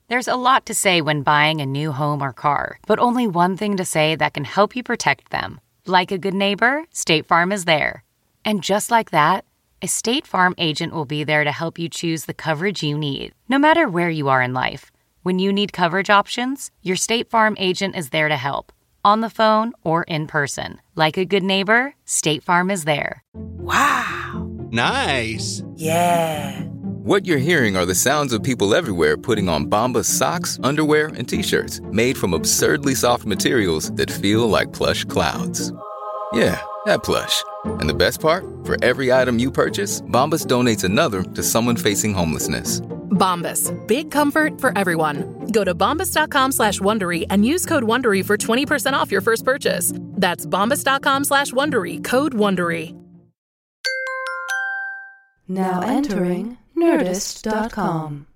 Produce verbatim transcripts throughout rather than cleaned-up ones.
There's a lot to say when buying a new home or car, but only one thing to say that can help you protect them. Like a good neighbor, State Farm is there. And just like that, a State Farm agent will be there to help you choose the coverage you need, no matter where you are in life. When you need coverage options, your State Farm agent is there to help, on the phone or in person. Like a good neighbor, State Farm is there. Wow. Nice. Yeah. What you're hearing are the sounds of people everywhere putting on Bombas socks, underwear, and T-shirts made from absurdly soft materials that feel like plush clouds. Yeah, that plush. And the best part? For every item you purchase, Bombas donates another to someone facing homelessness. Bombas. Big comfort for everyone. Go to bombas.com slash Wondery and use code Wondery for twenty percent off your first purchase. That's bombas.com slash Wondery. Code Wondery. Now entering Nerdist dot com.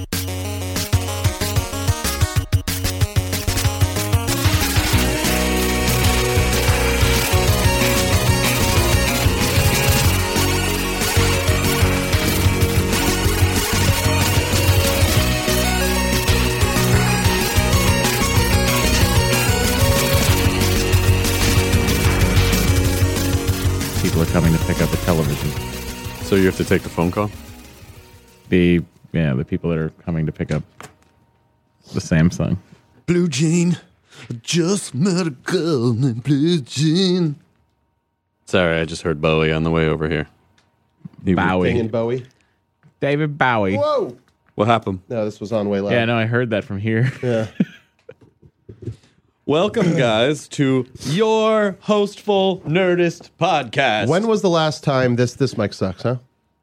People are coming to pick up a television. So you have to take the phone call? The yeah, the people that are coming to pick up the Samsung. Blue Jean, just met a girl named Blue Jean. Sorry, I just heard Bowie on the way over here. He Bowie. Singing Bowie. David Bowie. Whoa! What happened? No, this was on way loud. Yeah, no, I heard that from here. Yeah. Welcome, guys, to your hostful Nerdist podcast. When was the last time this this mic sucks, huh?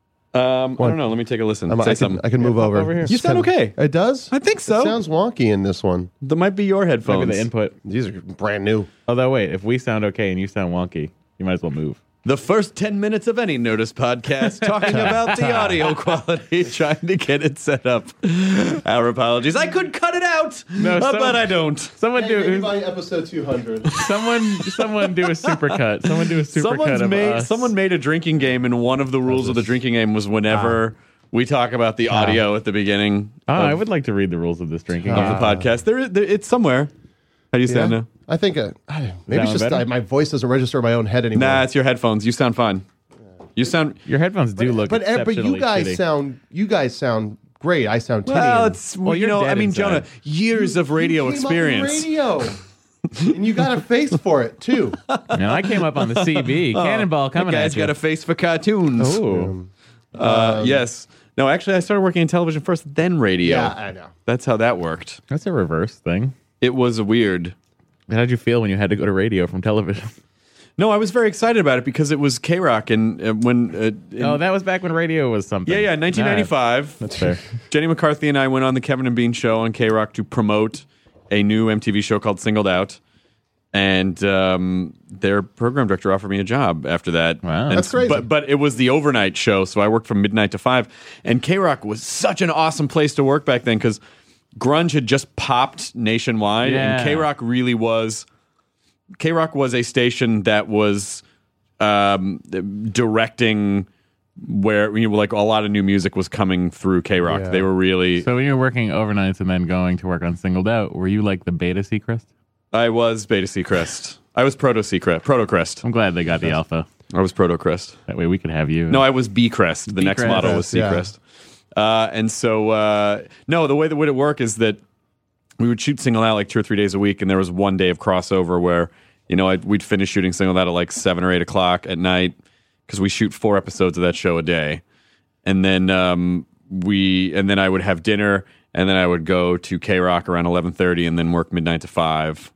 Um, I don't know. Let me take a listen. I'm, Say I, can, something. I can move Yeah, over. over here. You sound okay. It does? I think so. It sounds wonky in this one. That might be your headphones. Maybe the input. These are brand new. Although, wait, if we sound okay and you sound wonky, you might as well move. The first ten minutes of any Nerdist podcast talking about the audio quality, trying to get it set up. Our apologies. I could cut it out, no, uh, some, but I don't. Someone hey, do by episode two hundred. Someone, someone do a supercut. Someone do a supercut of made, us. Someone made a drinking game, and one of the rules of the drinking game was whenever ah. we talk about the audio ah. at the beginning. Oh, of, I would like to read the rules of this drinking of game. the podcast. There, there, it's somewhere. How do you sound yeah. now? I think uh, maybe it's just I, my voice doesn't register in my own head anymore. Nah, it's your headphones. You sound fine. You sound. Your headphones do but, look, but but you guys shitty. sound you guys sound great. I sound tinny. Well, and, it's well, you know. I mean, inside. Jonah, years you, of radio you came experience. Up in radio, and you got a face for it too. And I came up on the C B. Cannonball coming that at guy's you. got a face for cartoons. Ooh. Uh, Um, yes. No, actually, I started working in television first, then radio. Yeah, I know. That's how that worked. That's a reverse thing. It was weird. How did you feel when you had to go to radio from television? No, I was very excited about it because it was K-Rock and uh, when... Uh, in, oh, that was back when radio was something. Yeah, yeah, nineteen ninety-five. Nah, that's fair. Jenny McCarthy and I went on the Kevin and Bean show on K-Rock to promote a new M T V show called Singled Out. And um, their program director offered me a job after that. Wow. And, That's crazy. But, but it was the overnight show, so I worked from midnight to five. And K-Rock was such an awesome place to work back then because grunge had just popped nationwide. Yeah. And K-Rock really was... K-Rock was a station that was um, directing where, you know, like a lot of new music was coming through K-Rock. Yeah. They were really... So when you were working overnights and then going to work on Singled Out, were you like the Beta Seacrest? I was Beta Seacrest. I was Proto Seacrest. Proto Crest. I'm glad they got the Alpha. I was Proto Crest. That way we could have you. No, I was B Crest. The B next Crest. model was Yeah. Seacrest. Uh, and so, uh, no, the way that would it work is that we would shoot Singled Out like two or three days a week, and there was one day of crossover where, you know, I'd, we'd finish shooting Singled Out at like seven or eight o'clock at night because we shoot four episodes of that show a day, and then um, we and then I would have dinner, and then I would go to K-Rock around eleven thirty, and then work midnight to five.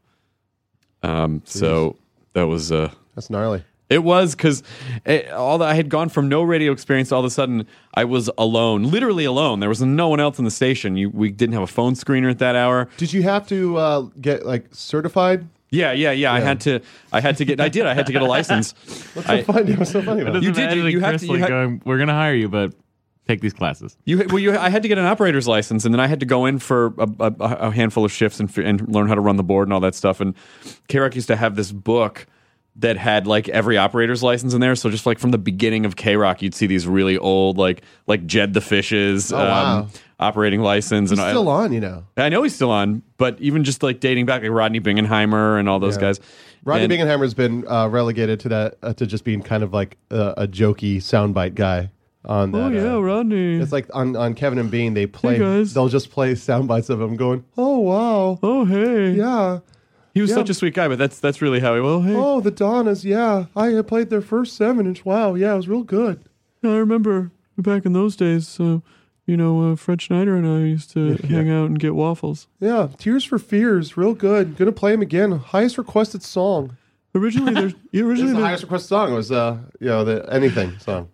Um, so that was uh, That's gnarly. it was because all that I had gone from no radio experience to all of a sudden I was alone, literally alone. There was no one else in the station. You, we didn't have a phone screener at that hour. Did you have to uh, get like certified? Yeah, yeah, yeah. I had to. I had to get. I did. I had to get a license. What's I- so funny? What's so funny about it? You did, you- you have to- you Chris, like, had- going, we're going to hire you, but take these classes. You, well, you, I had to get an operator's license, and then I had to go in for a, a, a handful of shifts and, f- and learn how to run the board and all that stuff. And K-Rock used to have this book that had like every operator's license in there. So just like from the beginning of K-Rock, you'd see these really old, like like Jed the Fishes, Oh, wow. um, operating license. He's and still I, on, you know. I know he's still on, but even just like dating back, like Rodney Bingenheimer and all those Yeah. guys. Rodney and, Bingenheimer's been uh, relegated to that uh, to just being kind of like a, a jokey soundbite guy on that. Oh yeah, uh, Rodney. It's like on, on Kevin and Bean, they play. guys. They'll just play sound bites of him going, "Oh wow, oh hey, yeah, he was yeah. such a sweet guy." But that's that's really how he. Well, hey, oh the Donnas, yeah, I played their first seven inch. Wow, yeah, it was real good. I remember back in those days. Uh, you know, uh, Fred Schneider and I used to Yeah. hang out and get waffles. Yeah, Tears for Fears, real good. Gonna play him again. Highest requested song. Originally, there's originally the there- highest requested song was uh, you know, the anything song.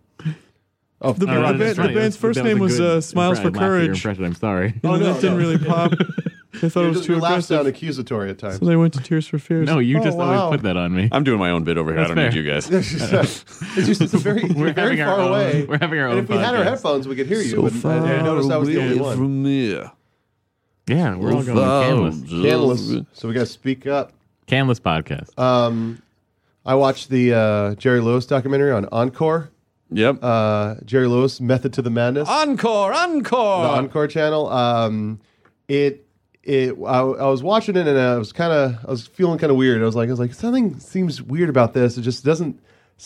Oh, the, Oh, the, that's band, funny. the band's That first was a name was good uh, Smiles for impre- laugh at your Courage. impression, I'm sorry. Oh, no, that didn't no. really pop. I thought it was too your laugh aggressive. sound accusatory at times. So they went to Tears for Fears. No, you Oh, just wow. always put that on me. I'm doing my own bit over here. That's I don't fair. need you guys. it's just it's very, We're you're very having our far own- away. we're having our and own if we had our podcast. headphones, we could hear you. and I, I noticed I was the only one. from here. Yeah, we're all going canless. Canless. So we got to speak up. Canless podcast. Um, I watched the uh, Jerry Lewis documentary on Encore. Yep. Uh, Jerry Lewis, Method to the Madness. Encore, encore. The Encore channel. Um, it it I, I was watching it and I was kind of I was feeling kind of weird. I was like I was like something seems weird about this. It just doesn't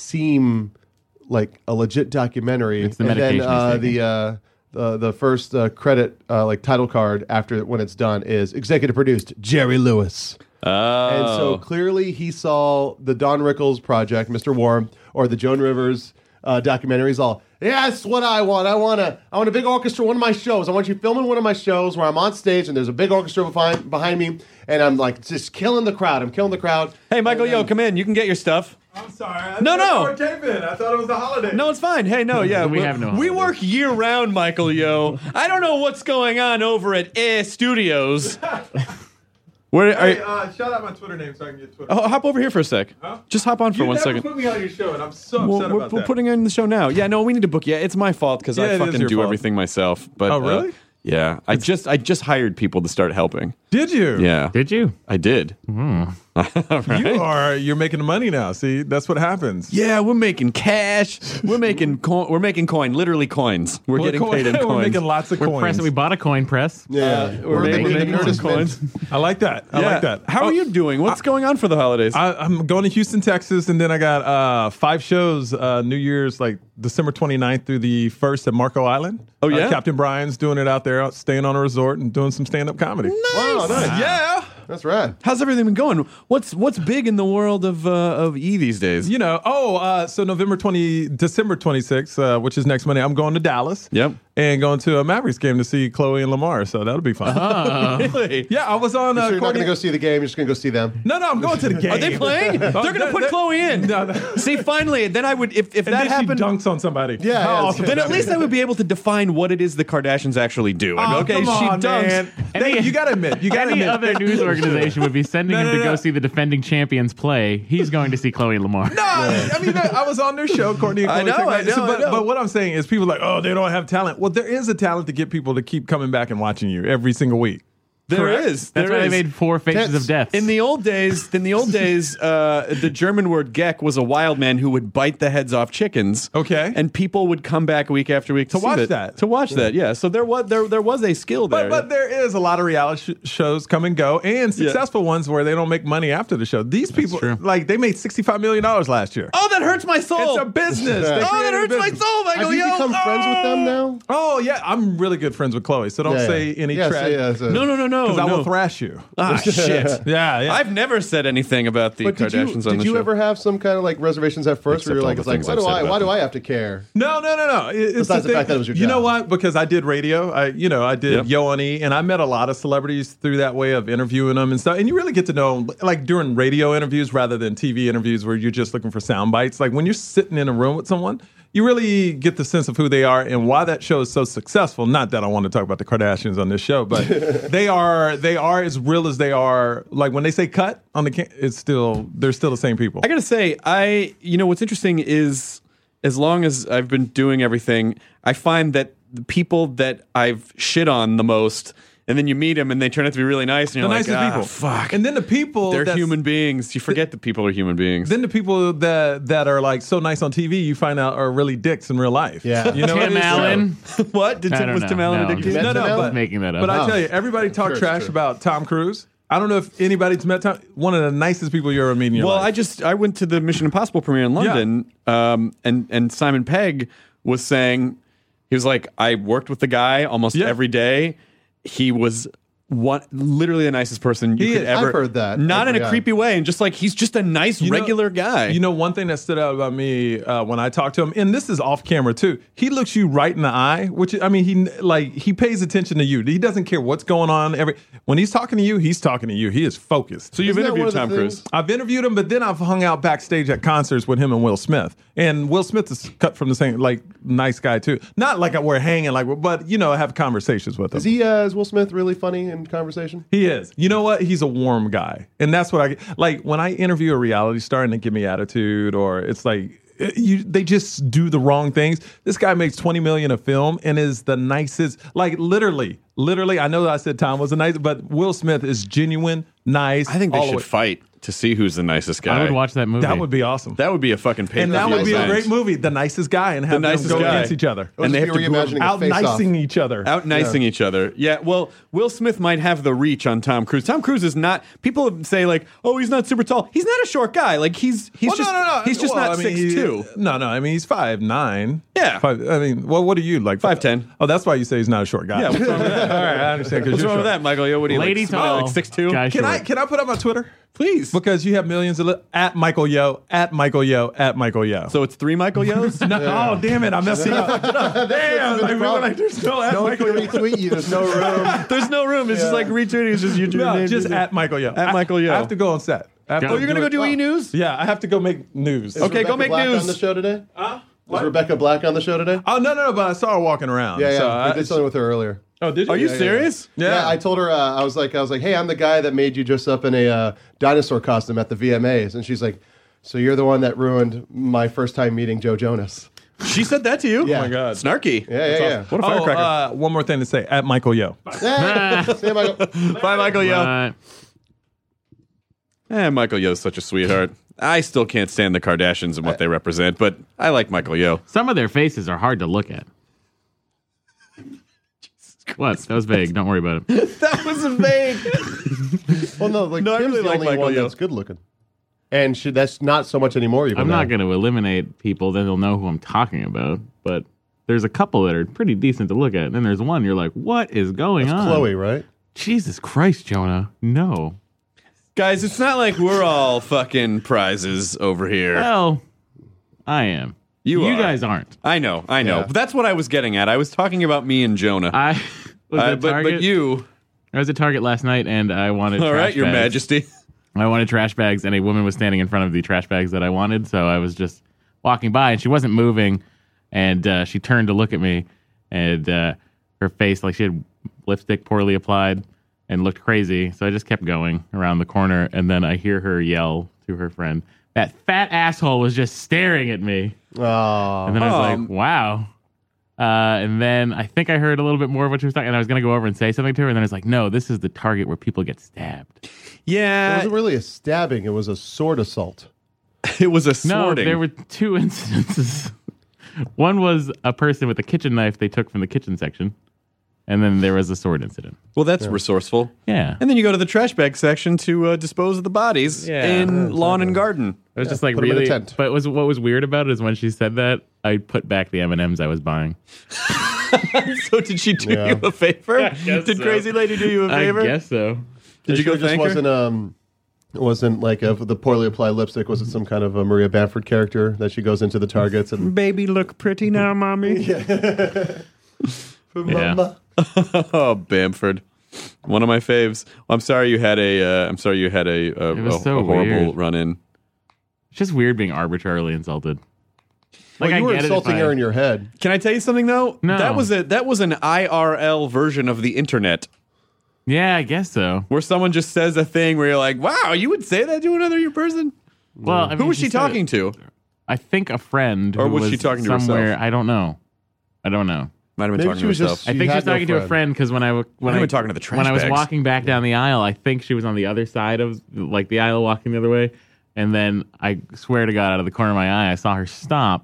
seem like a legit documentary. It's the and then medication he's uh, taking. the uh, the the first uh, credit uh, like title card after when it's done is executive produced Jerry Lewis. Oh. And so clearly he saw the Don Rickles project, Mister Warm, or the Joan Rivers uh, documentary. He's all, yeah, that's what I want. I want a, I want a big orchestra, one of my shows. I want you filming one of my shows where I'm on stage and there's a big orchestra behind, behind me and I'm like just killing the crowd. I'm killing the crowd. Hey, Michael, And then- yo, come in. You can get your stuff. I'm sorry. I No, didn't know no. where it came in. I thought it was the holiday. No, it's fine. Hey, no, yeah. We have no We holidays. work year round, Michael, yo. I don't know what's going on over at Air Studios. Where are Hey, you? uh, shout out my Twitter name so I can get Twitter. Oh, hop over here for a sec. Huh? Just hop on for you one never second. put me on your show, and I'm so Well, upset we're, about we're that. putting on the show now. Yeah, no, we need to book you. It's my fault because Yeah, it I is fucking your do fault. everything myself. But Oh, uh, really? yeah, I just I just hired people to start helping. Did you? Yeah, Did you? I did. Right? You are. You're making the money now. See, that's what happens. Yeah, we're making cash. We're making co- we're making coin, literally coins. We're, We're getting co- paid in We're coins. making lots of We're coins. pressing. We bought a coin press. Yeah, we're making- the, making Nerdist some coins. Mint. I like that. I yeah. like that. How Oh, are you doing? What's going on for the holidays? I, I'm going to Houston, Texas, and then I got uh, five shows. Uh, New Year's, like December twenty-ninth through the first at Marco Island. Oh, yeah? uh, Captain Brian's doing it out there, out staying on a resort and doing some stand-up comedy. Wow, nice. yeah. That's rad. How's everything been going? What's what's big in the world of uh, of E these days? You know, oh, uh, so November twentieth, December twenty-sixth, uh, which is next Monday, I'm going to Dallas. Yep. And going to a Mavericks game to see Chloe and Lamar. So that'll be fun. Really? Yeah, I was on. So Uh, you're not Courtney- going to go see the game. You're just going to go see them. No, no, I'm going to the game. Are they playing? They're going to they- put they- Chloe in. No, no. See, finally, then I would if if And that then happened. she dunks on somebody. Yeah, How yeah, awesome Then would at that least be? I would be able to define what it is the Kardashians actually do. I'd be, Oh, okay, come she on, dunks. man. They- you got to admit. You got to Any admit. other news organization would be sending No, him no, to no. go see the defending champions play. He's going to see Chloe Lamar. No, I mean, I was on their show, Courtney and I Chloe. know, I Technic- know, but, I know. but what I'm saying is people are like, oh, they don't have talent. Well, there is a talent to get people to keep coming back and watching you every single week. There Correct. is. That's there why is. they made four faces Tits. of death. In the old days, in the old days, uh, the German word Geck was a wild man who would bite the heads off chickens. Okay. and people would come back week after week to, To see watch that. To watch that, yeah. So there was there there was a skill there. But, but there is a lot of reality sh- shows come and go, and successful ones where they don't make money after the show. These people, true. like, they made sixty-five million dollars last year. oh, that hurts my soul. It's a business. Yeah. They oh, that created a hurts my business. soul, Michael. Have you yo. become friends with them Oh. now? Oh, yeah. I'm really good friends with Chloe, so don't Yeah, say yeah. any Yeah, trash. say, uh, so- No, no, no, no. Because I no. will thrash you. Ah, shit. Yeah, yeah. I've never said anything about the But did you, Kardashians on did the you show. ever have some kind of like reservations at first Except where you're all like, the it's like, things why I've do said I about why do them. I have to care? No, no, no, no. It- It's Besides the thing- fact that it was your You know job. what? Because I did radio. I, you know, I did Yep. Yo on E, and I met a lot of celebrities through that way of interviewing them and stuff. And you really get to know, like during radio interviews rather than T V interviews where you're just looking for sound bites. Like when you're sitting in a room with someone, you really get the sense of who they are and why that show is so successful. Not that I want to talk about the Kardashians on this show, but they are they are as real as they are. Like when they say cut on the, ca- it's still they're still the same people. I gotta say, I you know what's interesting is as long as I've been doing everything, I find that the people that I've shit on the most and then you meet them, and they turn out to be really nice, and The you're like, nicest ah, people. fuck. And then the people They're that's- human beings. You forget that people are human beings. Then the people that that are like so nice on T V, you find out are really dicks in real life. Yeah. you know Tim it is Allen. What? Did I Tim, don't was know. Tim Allen No, a dick to you you? met No, no, Tim but, Allen? making that up. but I Oh. tell you, everybody talk Sure, it's trash true. about Tom Cruise. I don't know if anybody's met Tom. One of the nicest people you ever meet in your Well, life. I just I went to the Mission Impossible premiere in London, um, and and Simon Pegg was saying, he was like, I worked with the guy almost Yeah. every day. He was one literally the nicest person you He could is. ever. I've heard that. Not in a Yeah. creepy way, and just like he's just a nice You know- regular guy. You know, one thing that stood out about me uh, when I talked to him, and this is off camera too. He looks you right in the eye, which I mean, he like he pays attention to you. He doesn't care what's going on. Every when he's talking to you, he's talking to you. He is focused. so you've Isn't that one interviewed of the Tom things- Cruise. I've interviewed him, but then I've hung out backstage at concerts with him and Will Smith. And Will Smith is cut from the same, like, nice guy too. Not like we're hanging, like, but you know, have conversations with him. Is he? Uh, is Will Smith really funny in conversation? He is. You know what? He's a warm guy. And that's what I like when I interview a reality star and they give me attitude, or it's like you they just do the wrong things. This guy makes twenty million a film and is the nicest, like literally, literally. I know that I said Tom was a nice, but Will Smith is genuine, nice. I think they all the should way. fight to see who's the nicest guy. I would watch that movie. That would be awesome. That would be a fucking pay. and that would be a event. great movie. The nicest guy and have them nicest go guy. against each other. It'll And they just have be to reimagining a Out face-off. nicing each other. Out nicing each other. Yeah, well, Will Smith might have the reach on Tom Cruise. Tom Cruise is not. People say like, "Oh, he's not super tall." He's not a short guy. Like he's he's Well, just no, no, no. he's just Well, not I mean, six he- two. No, no. I mean, he's five nine. Yeah. Five, I mean, well, what are you like? five ten. Oh, that's why you say he's not a short guy. Yeah, what's wrong with that? All right, I understand. 'cause What's you're wrong with short. that, Michael? Yo, what do you Lady like? tall, like six two? guy Can I short. can I put up my Twitter? Please. Because you have millions of li- at Michael Yo, at Michael Yo, at Michael Yo. So it's three Michael Yos. no, oh damn it, I messed it up. Damn, like, we were like, there's no at No one Michael can Yo. retweet you. There's no room. There's no room. It's just like retweeting. It's just you. No, just at Michael Yo. At Michael Yo. I have to go on set. I have Oh, to Oh, you're gonna go do it. E News? Yeah, I have to go make news. Is Okay, go Rebecca make Black news. on the show today. Huh? Was What? Rebecca Black on the show today? Oh no, no, no! But I saw her walking around. Yeah, yeah. So we I, did something with her earlier. oh, did you? Are you Yeah, yeah, serious? Yeah. Yeah, I told her. Uh, I was like, I was like, hey, I'm the guy that made you dress up in a uh, dinosaur costume at the V M As, and she's like, so you're the one that ruined my first time meeting Joe Jonas. She said that to you? Yeah. Oh my God. Snarky. Yeah, yeah, yeah. What a Oh, firecracker. uh, one more thing to say. At Michael Yo. Yeah. See, Michael. Bye, Michael Yo. Uh, Eh, Michael Yo's such a sweetheart. I still can't stand the Kardashians and what they represent, but I like Michael Yo. some of their faces are hard to look at. What? That was vague. Don't worry about it. That was vague. Well, no, like No, I Kim's really the like only Michael one Yo. that's good looking, and she, that's not so much anymore. Even I'm not now. going to eliminate people, then they'll know who I'm talking about. But there's a couple that are pretty decent to look at. And then there's one you're like, what is going That's on? Chloe, right? Jesus Christ, Jonah. No. Guys, it's not like we're all fucking prizes over here. Well, I am. You you are. guys aren't. I know, I know. Yeah. But that's what I was getting at. I was talking about me and Jonah. I was Uh, at but, Target. but you, I was at Target last night and I wanted all trash right, Your bags. Majesty. I wanted trash bags, and a woman was standing in front of the trash bags that I wanted. So I was just walking by, and she wasn't moving. And uh, she turned to look at me, and uh, her face, like she had lipstick poorly applied, and looked crazy. So I just kept going around the corner, and then I hear her yell to her friend, "That fat asshole was just staring at me." Oh, And then I was Um, like, "Wow." Uh, and then I think I heard a little bit more of what she was talking, and I was going to go over and say something to her, and then I was like, "No, this is the Target where people get stabbed." it Yeah, wasn't really a stabbing; it was a sword assault. it was a No, sorting. there were two incidences. One was a person with a kitchen knife they took from the kitchen section, and then there was a sword incident. well, that's resourceful. Yeah. And then you go to the trash bag section to uh, dispose of the bodies Yeah. in lawn and garden. It was just like put 'em in a really. tent. But was what was weird about it is when she said that, I put back the M and M's I was buying. So did she do Yeah. you a favor? guess Did so. Crazy Lady do you a favor? I guess so. Did you go It just thank her? wasn't um, it wasn't like a, the poorly applied lipstick. Was it some kind of a Maria Bamford character that she goes into the Targets and Baby, look pretty now, mommy. Yeah. Oh, Bamford, one of my faves. Well, I'm sorry you had a. Uh, I'm sorry you had a, a, It was a- so a horrible weird. run in. It's just weird being arbitrarily insulted. well, Like, you I were get it if insulting I- her in your head. Can I tell you something though? No. That was a that was an I R L version of the internet Yeah, I guess so. where someone just says a thing where you're like, "Wow, you would say that to another person?" Well, I Who mean, was she said talking it- to? I think a friend. Or who was she talking to herself? somewhere? I don't know. I don't know. Might have been Maybe talking she to was herself. just- I She think had she's no talking to a friend. friend because when I w- when Might have I been talking to the trash when I was bags. walking back down the aisle, I think she was on the other side of like the aisle, walking the other way, and then I swear to God, out of the corner of my eye, I saw her stop,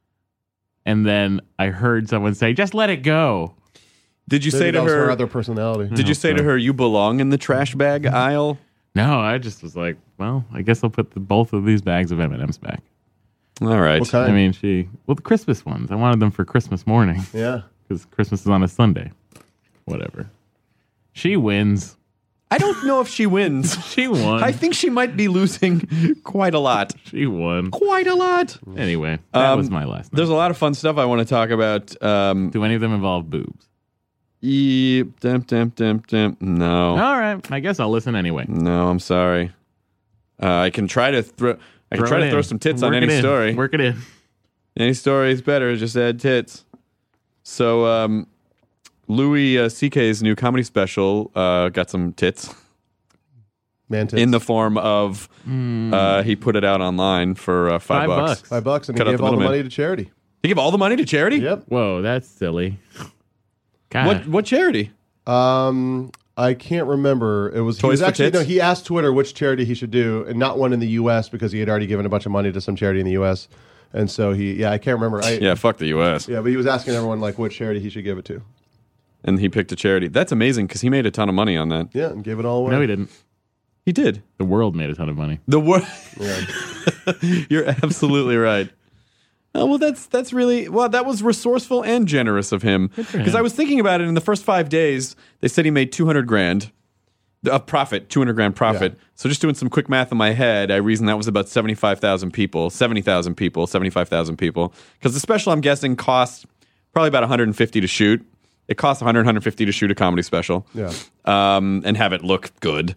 and then I heard someone say, "Just let it go." Did you Maybe say that to was her? her other personality. Did you say to her, "You belong in the trash bag aisle"? No, I just was like, well, I guess I'll put the, both of these bags of M and M's back. All right. What kind? I mean, she well the Christmas ones. I wanted them for Christmas morning Yeah. because Christmas is on a Sunday. Whatever. She wins. I don't know if she wins. She won. I think she might be losing quite a lot. She won. Quite a lot. Anyway, that Um, was my last night. There's a lot of fun stuff I want to talk about. Um, Do any of them involve boobs? e- dim, dim, dim, dim. No. All right. I guess I'll listen anyway. No, I'm sorry. Uh, I can try to throw. I can Throw try it to in. throw some tits Work on it any in. story. Work it in. Any story is better. Just add tits. So, um, Louis uh, C K's new comedy special uh, got some tits Man tits. in the form of uh, he put it out online for uh, five, Five bucks. Five bucks, and he Cut out gave the all the middleman. money to charity. He give all the money to charity. Yep. Whoa, that's silly. God. What what charity? Um, I can't remember. It was he Toys was for actually Tits? no. He asked Twitter which charity he should do, and not one in the U S because he had already given a bunch of money to some charity in the U S. And so he, yeah, I can't remember. I, Yeah, fuck the U S. yeah, but he was asking everyone like which charity he should give it to. And he picked a charity. That's amazing because he made a ton of money on that. Yeah, and gave it all away. No, he didn't. He did. The world made a ton of money. The word. Yeah. You're absolutely right. Oh, well, that's that's really well. That was resourceful and generous of him. for Because him. I was thinking about it. In the first five days, they said he made two hundred grand of profit, two hundred grand profit. Yeah. So just doing some quick math in my head, I reasoned that was about seventy-five thousand people, seventy thousand people, seventy-five thousand people. Because the special, I'm guessing, cost probably about one hundred fifty to shoot. It costs one hundred, one hundred fifty to shoot a comedy special. Yeah. Um, and have it look good.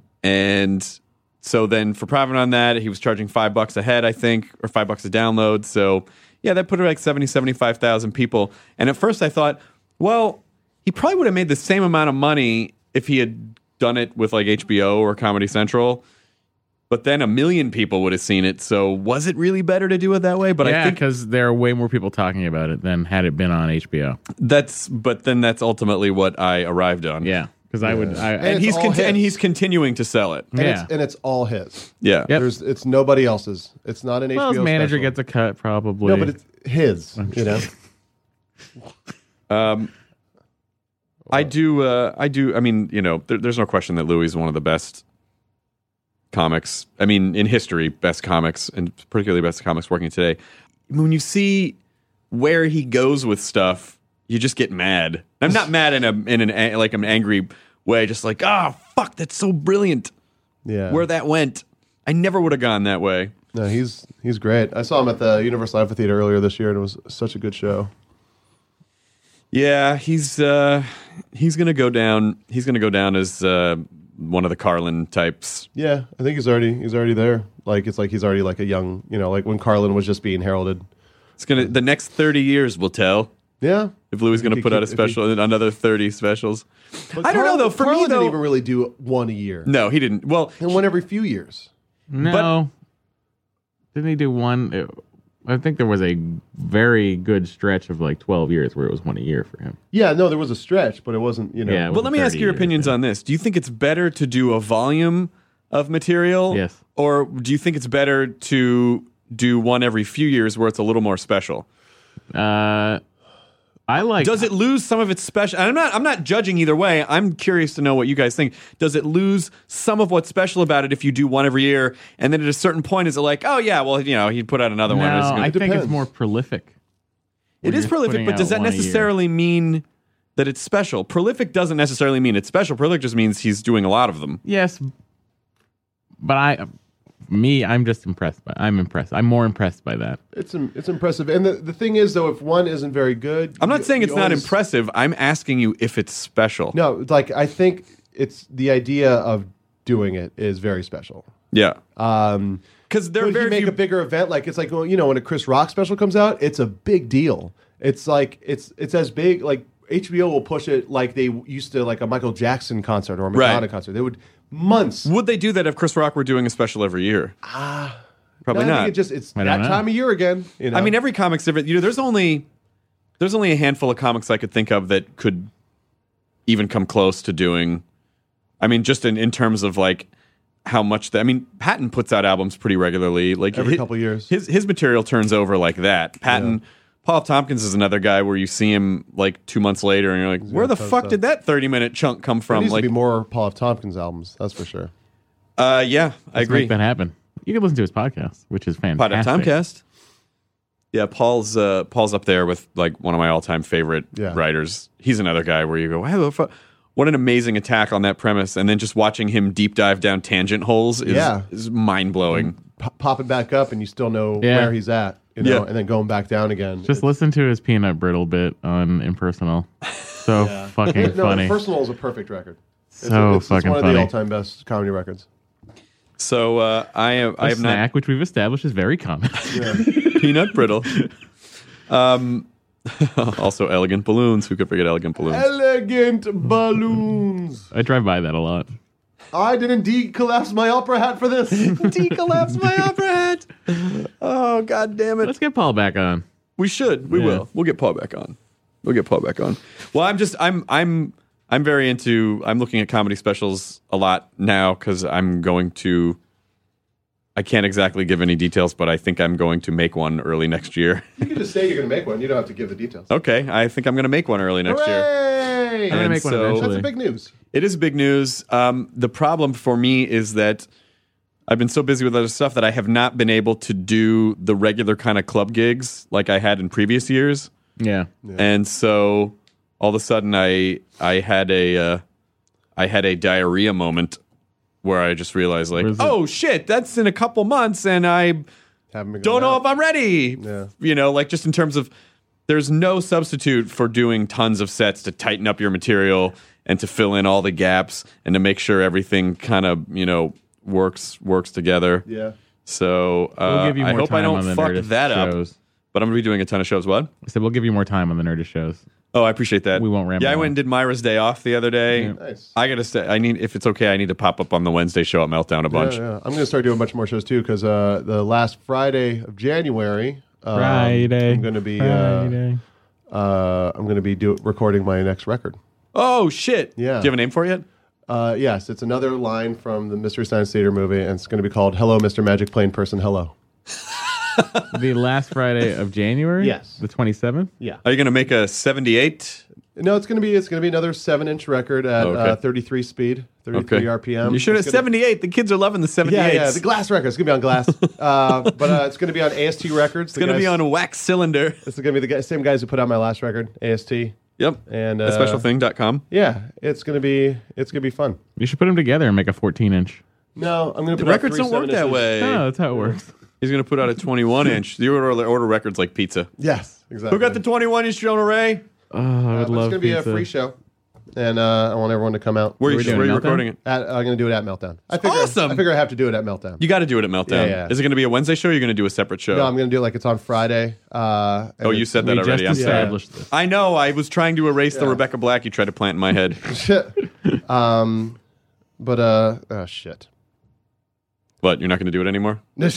And so then for profit on that, he was charging five bucks a head, I think, or five bucks a download. So yeah, that put it like seventy, seventy-five thousand people. And at first I thought, well, he probably would have made the same amount of money if he had done it with like H B O or Comedy Central. But then a million people would have seen it. So was it really better to do it that way? But yeah, I think because there are way more people talking about it than had it been on H B O. that's, but then that's ultimately what I arrived on. Yeah, because I would. I, And And it's he's all conti- and hits. he's continuing to sell it. And, yeah. it's, and it's all his. Yeah. Yep. There's it's nobody else's. It's not an well, H B O his manager special. gets a cut probably. No, but it's his. You know. Um, I do. Uh, I do. I mean, you know, there, there's no question that Louis is one of the best comics. I mean, in history, best comics, and particularly best comics working today. When you see where he goes with stuff, you just get mad. I'm not mad in a in an a- like an angry way. Just like, ah, oh, fuck, that's so brilliant. Yeah. Where that went, I never would have gone that way. No, he's he's great. I saw him at the Universal Amphitheater earlier this year, and it was such a good show. Yeah, he's uh, he's gonna go down. He's gonna go down as uh, one of the Carlin types. Yeah, I think he's already he's already there. Like it's like he's already like a young, you know, like when Carlin was just being heralded. It's gonna. The next thirty years will tell Yeah. if Louis is gonna he put out a keep- if he- special, another thirty specials. But I don't know Carlin- though. For Carlin me though, didn't even really do one a year. no, he didn't. Well, And one every few years. no. Didn't he do one? uh, I think there was a very good stretch of like twelve years where it was one a year for him. Yeah, no, there was a stretch, but it wasn't, you know. Yeah, it but let me ask thirty your years, opinions yeah. on this. Do you think it's better to do a volume of material? Yes. Or do you think it's better to do one every few years where it's a little more special? Uh, I like. Does it lose some of its special? And I'm not. I'm not judging either way. I'm curious to know what you guys think. Does it lose some of what's special about it if you do one every year, and then at a certain point, is it like, oh yeah, well, you know, he'd put out another No, one. It's gonna- I think it's depends. more prolific. It when is you're prolific, putting but does out that one a year. necessarily mean that it's special? Prolific doesn't necessarily mean it's special. Prolific just means he's doing a lot of them. Yes, but I, me, I'm just impressed by. I'm impressed. I'm more impressed by that. It's im- it's impressive. And the, the thing is, though, if one isn't very good. I'm not you- saying you it's not always- impressive. I'm asking you if it's special. No, like, I think it's the idea of doing it is very special. Yeah. Um, Because there are Could very he make few. a bigger event? Like it's like well, you know when a Chris Rock special comes out, it's a big deal. It's like it's it's as big. Like H B O will push it like they used to, like a Michael Jackson concert or a Madonna Right. concert. They would months. Would they do that if Chris Rock were doing a special every year? Ah, probably No, I not. think it just it's I that don't know. time of year again. You know? I mean, every comic's different. You know, there's only there's only a handful of comics I could think of that could even come close to doing. I mean, just in, in terms of like how much. The, I mean, Patton puts out albums pretty regularly, like Every his, couple years. His his material turns over like that. Patton. Yeah. Paul F. Tompkins is another guy where you see him like two months later, and you're like, "Where the fuck stuff. did that thirty minute chunk come There from?" needs Like, to be more Paul F. Tompkins albums. That's for sure. uh, yeah, I Let's agree. make that happen. You can listen to his podcast, which is Pod fantastic. F. Tomcast. Yeah, Paul's uh, Paul's up there with like one of my all time favorite Yeah. writers. He's another guy where you go, "Wow, the fuck." What an amazing attack on that premise, and then just watching him deep dive down tangent holes is, Yeah. is mind blowing. P- popping back up, and you still know Yeah. where he's at, you know, Yeah. and then going back down again. Just listen to his peanut brittle bit on Impersonal. So fucking no, funny. Personal is a perfect record. It's, So it's, it's fucking one of funny. the all-time best comedy records. So uh, I have I A have snack, which we've established is very common. Yeah. not peanut brittle. Um, also elegant balloons. Who could forget elegant balloons? Elegant balloons. I drive by that a lot. I didn't decollapse my opera hat for this. Decollapse my opera hat. Oh god damn it! Let's get Paul back on. We should. We Yeah. will. We'll get Paul back on. We'll get Paul back on. Well, I'm just I'm I'm I'm very into I'm looking at comedy specials a lot now because I'm going to I can't exactly give any details, but I think I'm going to make one early next year. You can just say you're going to make one. You don't have to give the details. Okay, I think I'm going to make one early next year. Hooray! I'm gonna And make one so- eventually. That's big news. It is big news. Um, the problem for me is that I've been so busy with other stuff that I have not been able to do the regular kind of club gigs like I had in previous years. Yeah. And so all of a sudden I I had a uh, I had a diarrhea moment where I just realized like, Where's it? oh shit, that's in a couple months and I Haven't been don't going know out. if I'm ready. Yeah. You know, like just in terms of there's no substitute for doing tons of sets to tighten up your material and to fill in all the gaps and to make sure everything kind of, you know, works works together. Yeah. So uh, We'll give you I more hope I time on don't the fuck Nerdist that up. shows. But I'm gonna be doing a ton of shows. What? I said we'll give you more time on the Nerdist shows. Oh, I appreciate that. We won't ramble Yeah, I on. went and did Myra's day off the other day. Yeah. Nice. I gotta say, I need if it's okay, I need to pop up on the Wednesday show at Meltdown a bunch. Yeah, yeah. I'm going to start doing a bunch more shows too because uh, the last Friday of January, um, Friday. I'm going to be Friday. uh, uh, I'm going to be do- recording my next record. Oh shit! Yeah. Do you have a name for it yet? Uh, yes, it's another line from the Mystery Science Theater movie, and it's going to be called "Hello, Mister Magic Plane Person, Hello." The last Friday of January? Yes. The twenty-seventh? Yeah. Are you gonna make a seventy-eight? No, it's going to be it's going to be another seven inch record at Okay. uh, thirty-three speed, thirty-three Okay. R P M. You should have It's gonna- seventy-eight. The kids are loving the Yeah, seventy-eight. yeah, the glass record. It's going to be on glass, uh, but uh, it's going to be on A S T Records. It's gonna be on a wax cylinder. It's going to be the guy- same guys who put out my last record, A S T. Yep. And uh, a special thing dot com. Yeah, it's going to be it's going to be fun. You should put them together and make a fourteen inch. No, I'm going to The put out records three don't work seven that inches. way. No, that's how it works. He's gonna put out a twenty-one inch. You order, order records like pizza. Yes, exactly. Who got the twenty-one inch Jonah Ray? Oh, I Uh, would but it's love going to be pizza. a free show, and uh, I want everyone to come out. Where, Are you, we doing where are you Meltdown? recording it? At, I'm going to do it at Meltdown. I figure, awesome. I figure I have to do it at Meltdown. You got to do it at Meltdown. Yeah, yeah. Is it gonna be a Wednesday show? Or are you gonna do a separate show? No, I'm going to do it like it's on Friday. Uh, and oh, you it's- said We that already. I'm just sorry. established this. I know. I was trying to erase the Yeah. Rebecca Black you tried to plant in my head. um, but uh, oh shit. But you're not going to do it anymore?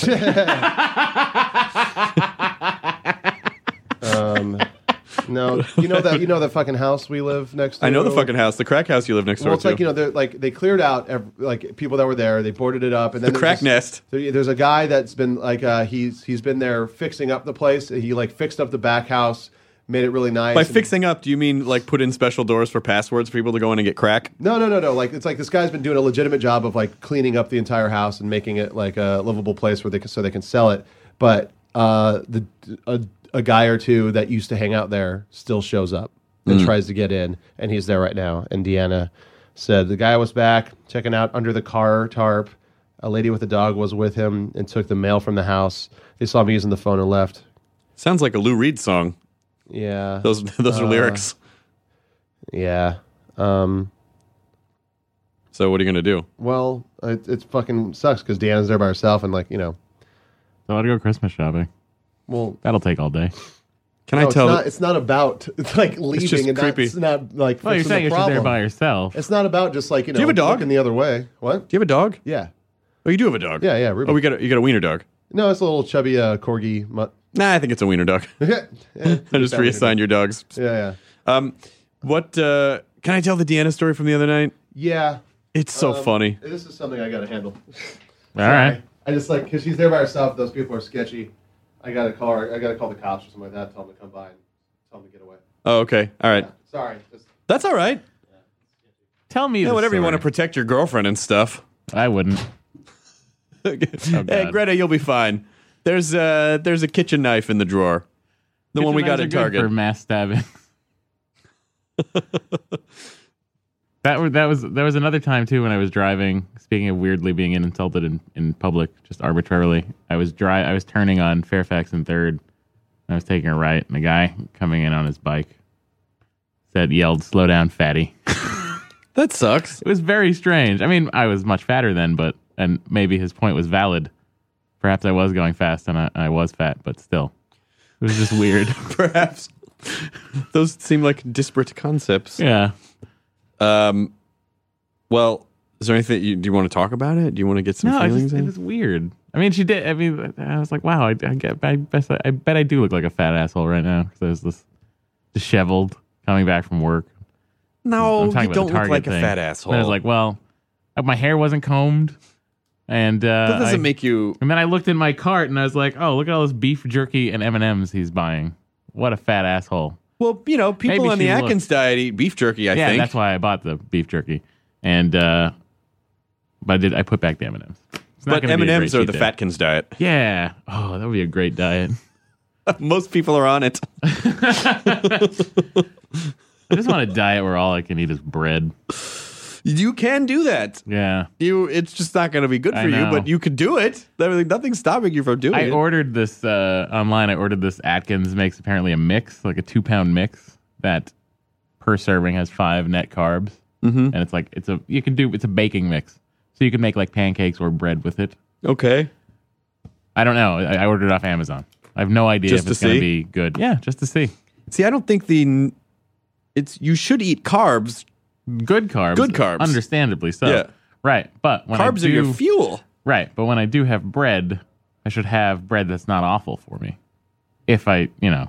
um, no, you know that you know the fucking house we live next to. I know the fucking house, the crack house you live next Well, door it's to. like you know, they're like they cleared out ev- like people that were there. They boarded it up, and then the there's crack this- nest. there- There's a guy that's been like uh, he's he's been there fixing up the place. He like fixed up the back house, made it really nice. By and- fixing up, do you mean like put in special doors for passwords for people to go in and get crack? No, no, no, no. Like it's like this guy's been doing a legitimate job of like cleaning up the entire house and making it like a livable place where they can, so they can sell it. But uh, the a, a guy or two that used to hang out there still shows up and Mm. tries to get in, and he's there right now. And Deanna said the guy was back checking out under the car tarp. A lady with a dog was with him and took the mail from the house. They saw me using the phone and left. Sounds like a Lou Reed song. Yeah, Those those are Uh, lyrics. yeah. Um, So what are you gonna do? well, it, it fucking sucks because Deanna's there by herself, and like you know. So I'd go Christmas shopping. Well, That'll take all day. Can no, I tell? It's not, it's not about it's like leaving just and creepy. that's not like Well, you're fixing saying the you're just there problem. by yourself. It's not about just like you know Do you have a dog? looking the other way. What? do you have a dog? Yeah, Oh, you do have a dog. yeah, yeah. Ruby. Oh, we got a, you got a wiener dog. no, it's a little chubby uh, corgi mutt. Nah, I think it's a wiener dog. yeah, I just reassigned your dogs. Yeah, yeah. Um, what uh, can I tell the Deanna story from the other night? Yeah. It's so Um, funny. This is something I got to handle. All right. I just like because she's there by herself. Those people are sketchy. I gotta call her. I gotta call the cops or something like that. Tell them to come by and tell them to get away. Oh, okay. All right. Yeah, sorry. Just, That's all right. Tell me Yeah, the whatever you story. want to protect your girlfriend and stuff. I wouldn't. Hey, God. Greta, you'll be fine. There's uh, there's a kitchen knife in the drawer. The one we Kitchen got knives at are good Target. for mass stabbing. that was that was there was another time too when I was driving. Speaking of weirdly being insulted in, in public, just arbitrarily, I was dry. I was turning on Fairfax and Third. And I was taking a right, and the guy coming in on his bike said, yelled, "Slow down, fatty." That sucks. It was very strange. I mean, I was much fatter then, but and maybe his point was valid. Perhaps I was going fast and I, I was fat, but still, it was just weird. Perhaps those seem like disparate concepts. Yeah. Um. Well, is there anything you, do you want to talk about it? Do you want to get some No, it feelings was, it in? was weird. I mean, she did. I mean, I was like, wow. I, I get. I, best, I bet I do look like a fat asshole right now because I was this disheveled coming back from work. No, I'm talking you about don't the look Target like thing. a fat asshole. And I was like, well, my hair wasn't combed, and uh, that doesn't I- make you. And then I looked in my cart and I was like, oh, look at all this beef jerky and M and M's he's buying. What a fat asshole. Well, you know, people Maybe on the she Atkins looked. diet eat beef jerky. I yeah, think that's why I bought the beef jerky. And uh, but I did. I put back the M and M's. It's not But gonna M be and a M's great are cheat the day. Fatkins diet. Yeah. Oh, that would be a great diet. Most people are on it. I just want a diet where all I can eat is bread. You can do that. Yeah. You, it's just not going to be good I for you, know. but you could do it. There- Nothing's stopping you from doing I it. ordered this uh, online. I ordered this Atkins makes apparently a mix, like a two pound mix that per serving has five net carbs, mm-hmm. and it's like it's a you can do it's a baking mix, so you can make like pancakes or bread with it. Okay. I don't know. I, I ordered it off Amazon. I have no idea Just if it's to going to see? be good. Yeah, just to see. See, I don't think the it's you should eat carbs. Good carbs. Good carbs. Understandably so. Yeah. Right. But when Carbs I are do, your fuel. Right. But when I do have bread, I should have bread that's not awful for me. If I, you know,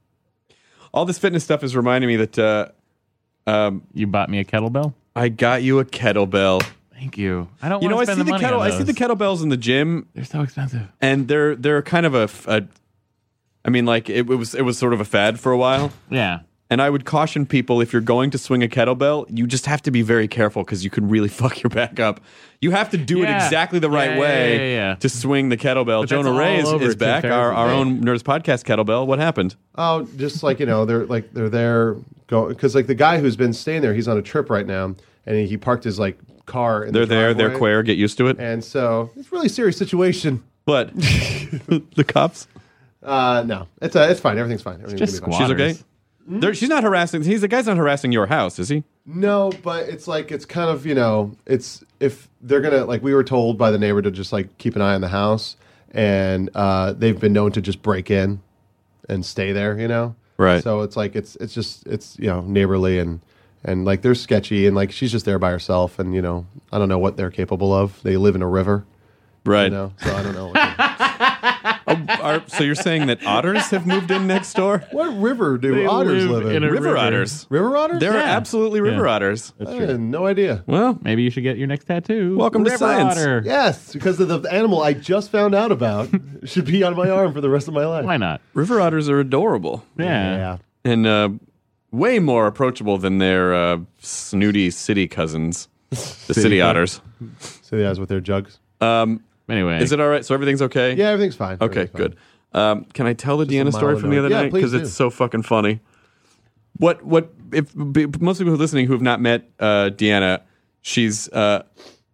All this fitness stuff is reminding me that uh, um, you bought me a kettlebell. I got you a kettlebell. Thank you. I don't You know, want I to see spend the the money kettle. on I those. see the kettlebells in the gym, They're so expensive. and they're they're kind of a. f- a- I mean, like it, it was it was sort of a fad for a while. Yeah. And I would caution people, if you're going to swing a kettlebell, you just have to be very careful because you can really fuck your back up. You have to do it Yeah. exactly the right Yeah, yeah, way yeah, yeah. to swing the kettlebell. But Jonah that's Ray all is, over is Tim back, our, Ferriss's our day. own Nerds Podcast kettlebell. What happened? oh, just like you know, they're like they're there going because like the guy who's been staying there, he's on a trip right now, and he, he parked his like car. In They're the there. They're driveway. queer. Get used to it. And so it's a really serious situation. But the cops? Uh, no, it's uh, it's fine. Everything's fine. Everything's Just gonna be fine. She's okay? Squatters. There, she's not harassing. He's the guy's not harassing your house, is he? No, but it's like it's kind of you know it's if they're gonna like we were told by the neighbor to just like keep an eye on the house, and uh, they've been known to just break in and stay there. You know, Right. So it's like it's it's just it's you know neighborly and and like they're sketchy and like she's just there by herself and you know I don't know what they're capable of. They live in a river, Right. you know, so I don't know. What they- Oh, are, so you're saying that otters have moved in next door? what river do They otters live live in? in a River, river. otters. river otters? There are Yeah. absolutely river Yeah. otters. That's I true. had no idea. Well, Maybe you should get your next tattoo. Welcome to River science. Otter. Yes, because of the animal I just found out about should be on my arm for the rest of my life. Why not? river otters are adorable Yeah. Yeah. and uh, way more approachable than their uh, snooty city cousins, the city, City otters. So the guys with their jugs. Um, Anyway. is it all right? So everything's okay? Yeah, everything's fine. Okay, Everything's fine. good. Um, can I tell the Just a Deanna story mild from the annoying- other Yeah, night? please Because do. it's so fucking funny. What? What? If b- most people who are listening who have not met uh, Deanna, she's uh,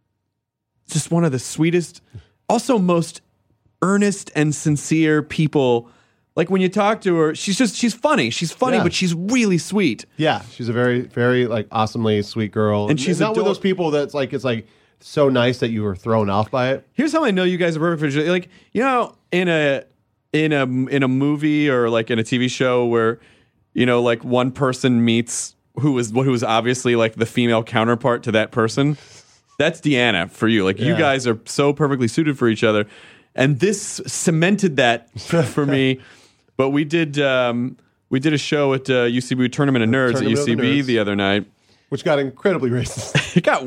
just one of the sweetest, also most earnest and sincere people. Like when you talk to her, she's just she's funny. She's funny, Yeah. but she's really sweet. Yeah, she's a very, very like awesomely sweet girl, And she's not one of ador- those people that's like it's like so nice that you were thrown off by it. Here's how I know you guys are perfect for each other. Like, you know, in a in a in a movie or like in a T V show where, you know, like one person meets who was who was obviously like the female counterpart to that person. That's Deanna for you. Like you Yeah. guys are so perfectly suited for each other. And this cemented that for me But we did um, we did a show at uh, U C B Tournament of Nerds Tournament at of U C the B Nerds. the other night. Which got incredibly racist. It got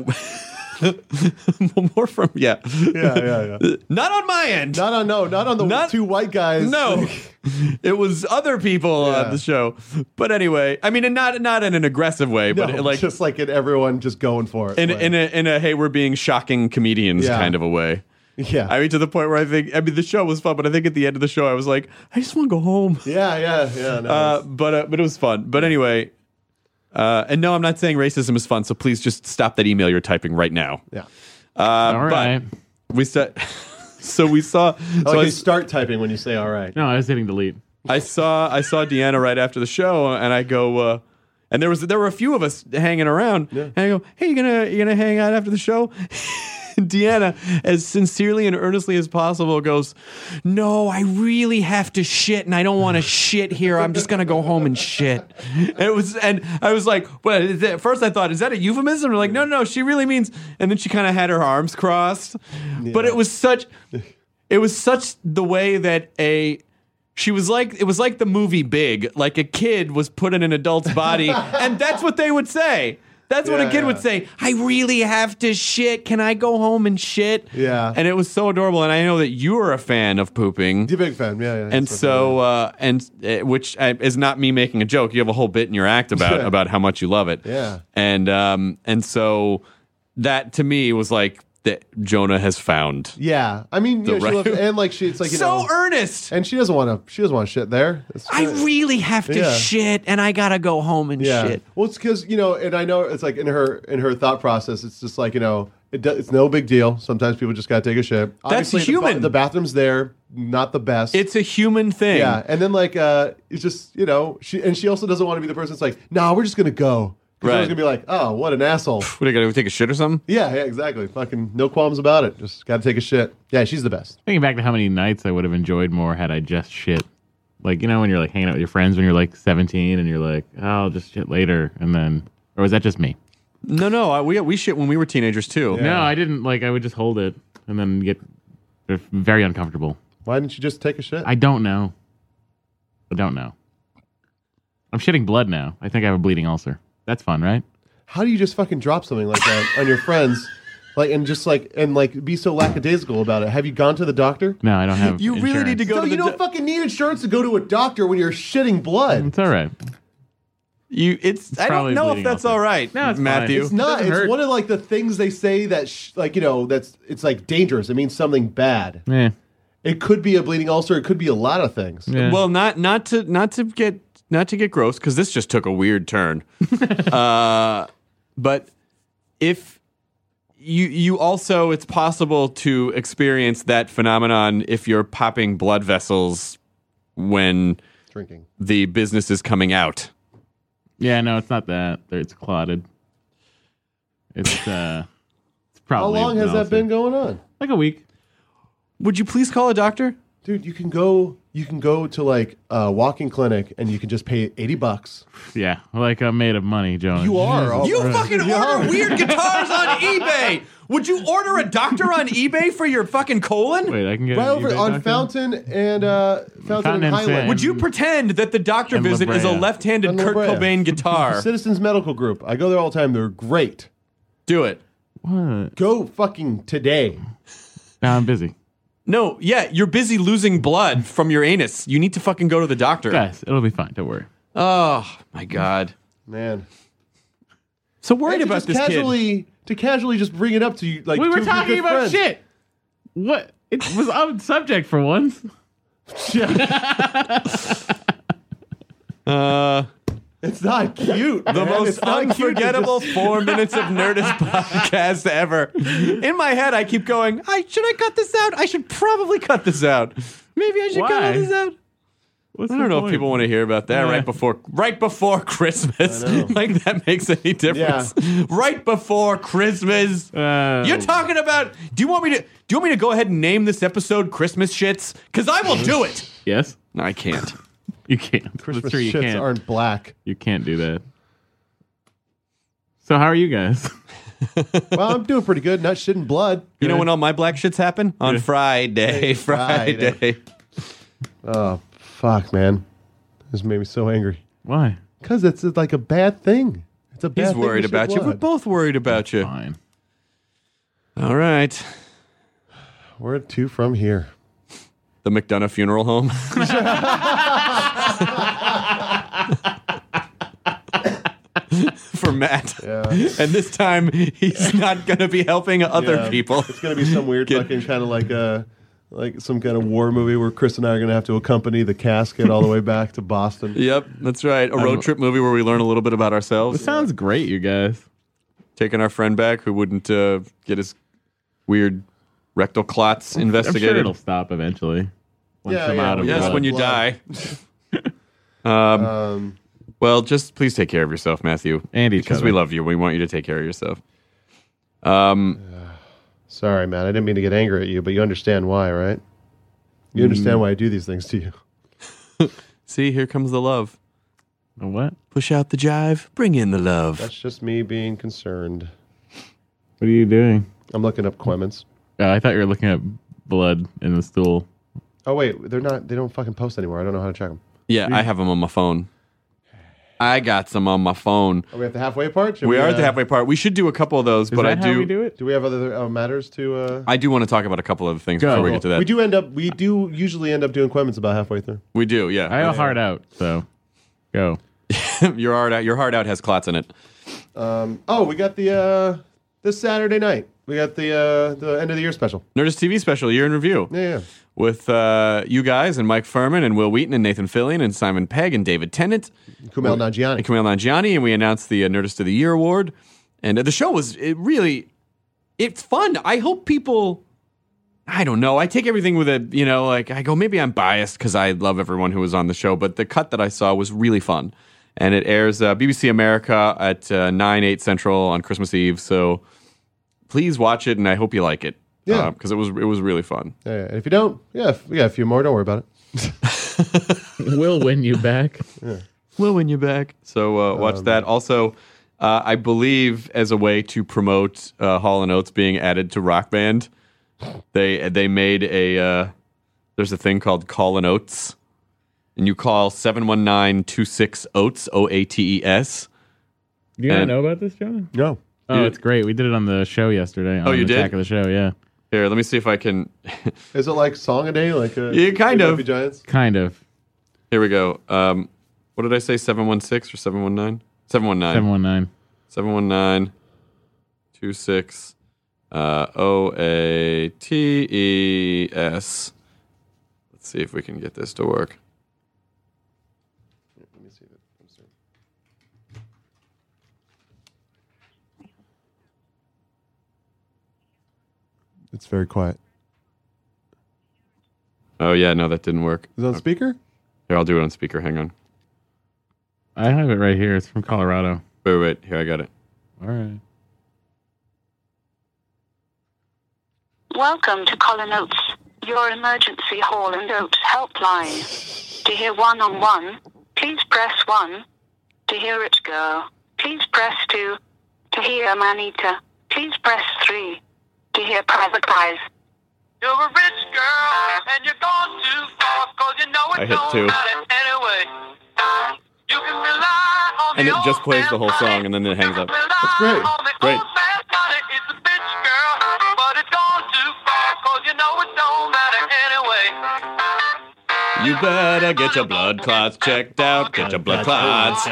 more from yeah, yeah, yeah, yeah. Not on my end. Not on no, not on the Not- two white guys. No, it was other people Yeah. on the show. But anyway, I mean, and not not in an aggressive way, no, but like just like in everyone just going for it. in Like, in a in a hey, we're being shocking comedians Yeah. kind of a way. yeah, I mean, to the point where I think, I mean, the show was fun, but I think at the end of the show, I was like, I just want to go home. yeah, yeah, yeah. No, Uh, it's- but uh, but it was fun. But anyway, uh, and no, I'm not saying racism is fun. So please just stop that email you're typing right now. yeah. Uh, All right. But we said, so we saw. I so like I, you start typing when you say all right. No, I was hitting delete. I saw I saw Deanna right after the show, and I go, uh, and there was there were a few of us hanging around, and I go, hey, you gonna you gonna hang out after the show? Deanna, as sincerely and earnestly as possible, goes, no, I really have to shit, and I don't want to shit here. I'm just gonna go home and shit. And it was, and I was like, well, is that, at first I thought, is that a euphemism? We're like, no, no, no, she really means. And then she kind of had her arms crossed, but it was such, it was such the way that a. She was like, it was like the movie Big, like a kid was put in an adult's body, and that's what they would say. That's what Yeah, a kid yeah. would say. I really have to shit. Can I go home and shit? Yeah. And it was so adorable. And I know that you are a fan of pooping. You're a big fan, yeah, yeah. And That's so, uh, and uh, which uh, is not me making a joke. You have a whole bit in your act about Yeah. about how much you love it. Yeah. And um, and so that to me was like that Jonah has found. yeah. I mean, you The know, she right- loves, and like she, it's like you so know, earnest. and she doesn't want to. She doesn't want to shit there. It's I kinda- really have to Yeah. shit, and I gotta go home and Yeah. shit. Well, it's because you know, and I know it's like in her in her thought process, it's just like you know, it do, it's no big deal. Sometimes people just gotta take a shit. Obviously, the ba- human. The, bathroom's there, not the best. It's a human thing. yeah, and then like uh, it's just you know, she and she also doesn't want to be the person that's like, nah, we're just gonna go. Right. Right. Gonna be like, oh, what an asshole. What, are you gonna take a shit or something? Yeah, yeah, exactly. Fucking no qualms about it. Just gotta take a shit. Yeah, she's the best. Thinking back to how many nights I would have enjoyed more had I just shit. Like, you know, when you're like hanging out with your friends when you're like seventeen and you're like, oh, I'll just shit later. And then, or was that just me? No, no. I, we we shit when we were teenagers too. Yeah. No, I didn't. Like, I would just hold it and then get very uncomfortable. Why didn't you just take a shit? I don't know. I don't know. I'm shitting blood now. I think I have a bleeding ulcer. That's fun, right? How do you just fucking drop something like that on your friends, like and just like and like be so lackadaisical about it? Have you gone to the doctor? No, I don't have You really need to insurance. go No, to you the don't do- fucking need insurance to go to a doctor when you're shitting blood. It's all right. You, it's. I probably don't know if bleeding that's ulcer. all right. No, it's fine. Matthew. It's not. doesn't It's hurt. one of like the things they say that sh- like you know that's it's like dangerous. It means something bad. Eh, It could be a bleeding ulcer. It could be a lot of things. yeah. Well, not not to not to get not to get gross because this just took a weird turn. uh, but if you you also, it's possible to experience that phenomenon if you're popping blood vessels when Drinking. the business is coming out. yeah, no, it's not that. It's clotted. It's uh, it's How probably. long an has that ulcer. been going on? Like a week. Would you please call a doctor? Dude, you can go you can go to like a walking clinic and you can just pay eighty bucks. Yeah, like I'm made of money, Jonas. You are. all You right. fucking You are. order weird guitars on eBay. Would you order a doctor on eBay for your fucking colon? Wait, I can get Right an over eBay on doctor? Fountain and uh, Fountain, Fountain and and Highland. Sam. Would you pretend that the doctor And visit La is a Brea. left-handed And La Kurt Brea. Cobain guitar? Citizens Medical Group. I go there all the time. They're great. Do it. What? Go fucking today. No, I'm busy, No, yeah, you're busy losing blood from your anus. You need to fucking go to the doctor. guys. It'll be fine. Don't worry. Oh my god. Man. So worried And to about just this kid. casually, To casually just bring it up to you like We two were of your talking good about friends. shit. What? It was on subject for once. Uh, It's not cute. the man. most It's not cute. It's unforgettable just- four minutes of Nerdist podcast ever. In my head, I keep going, I should I cut this out? I should probably cut this out. Maybe I should cut all Why? this out. What's I the don't know point? if people want to hear about that Yeah. right before right before Christmas. Like that makes any difference. Right before Christmas. Uh, You're talking about do you want me to do you want me to go ahead and name this episode Christmas Shits? Because I will do it. Yes, No, I can't. you can't. Christmas That's true. You shits can't. aren't black. You can't do that. So how are you guys? Well, I'm doing pretty good. Not shitting blood. You know when all my black shits happen? On Yeah. Friday. Friday. Friday. Oh, Fuck, man. This made me so angry. Why? Because it's like a bad thing. It's a bad He's thing worried to shed about you. We're blood. both worried about you. Fine. All right. Where to from here? The McDonough Funeral Home. For Matt. Yeah. And this time, he's not going to be helping other Yeah. people. It's going to be some weird Get- fucking kind of like a, like some kind of war movie where Chris and I are going to have to accompany the casket all the way back to Boston. Yep, that's right. A road trip movie where we learn a little bit about ourselves. This sounds great, you guys. Taking our friend back who wouldn't uh, get his weird rectal clots I'm investigated. sure it'll stop eventually. Once Yeah, I'm yeah, out of yeah. Yes, blood. when you Blood. die. um, Um, well, just please take care of yourself, Matthew. And each because other. we love you. We want you to take care of yourself. Um, sorry, man. I didn't mean to get angry at you, but you understand why, right? You understand why I do these things to you. see, here comes the love. A what? Push out the jive. Bring in the love. That's just me being concerned. What are you doing? I'm looking up Clemens. Uh, I thought you were looking at blood in the stool. Oh wait, they're not. They don't fucking post anymore. I don't know how to check them. Yeah, I have them on my phone. I got some on my phone. Are we at the halfway part? Should We are uh, at the halfway part. We should do a couple of those, Is but that I how do. we do it? Do we have other uh, matters to? Uh... I do want to talk about a couple of things Go. before we get to that. We do end up. We do usually end up doing Clemens about halfway through. We do, yeah. I have a heart out, so go. your heart out. Your heart out has clots in it. Um, oh, we got the uh, this Saturday night. We got the uh, the end of the year special. Nerdist T V special, year in review. Yeah, yeah. With uh, you guys and Mike Furman and Will Wheaton and Nathan Fillion and Simon Pegg and David Tennant. Kumail Nanjiani. And Kumail Nanjiani, and we announced the uh, Nerdist of the Year award. And uh, the show was it really, it's fun. I hope people, I don't know. I take everything with a, you know, like I go, maybe I'm biased because I love everyone who was on the show, but the cut that I saw was really fun. And it airs uh, B B C America at uh, nine, eight Central on Christmas Eve. So please watch it, and I hope you like it. Yeah. Because uh, it was it was really fun. Yeah, yeah. And if you don't, yeah, we got a few more. Don't worry about it. We'll win you back. We'll win you back. So uh, watch Um, that. Also, uh, I believe as a way to promote uh, Hall and Oates being added to Rock Band, they they made a uh, there's a thing called Call and Oates, and you call seven one nine two six Oates O A T E S. Do you not And- know about this, John? No. Oh, it's great. We did it on the show yesterday. On Oh, you did? Attack of the Show, yeah. Here, let me see if I can. Is it like song a day? Like uh, Yeah, kind like of. Buffy Giants? Kind of. Here we go. Um, what did I say? seven one six or seven one nine? seven one nine. seven one nine. seven one nine two six uh, O A T E S. Let's see if we can get this to work. Let me see if it comes through. It's very quiet. Oh, yeah, no, that didn't work. Is it on speaker? Here, I'll do it on speaker. Hang on. I have it right here. It's from Colorado. Wait, wait, wait. Here, I got it. All right. Welcome to Colin Oates, your emergency Hall and Oates helpline. To hear one-on-one, please press one. To hear it go, please press two. To hear Manita, please press three. To hear Private Eyes. You're a rich girl, and you're gone too far, cause you know I it hit don't two. matter anyway. You can rely on And the it old just plays the whole man's song, money. and then it hangs up. That's great. On the Great. old man's money. It's a bitch girl, but it's gone too far, cause you know it don't matter anyway. You better get your blood clots checked out. Get your blood clots.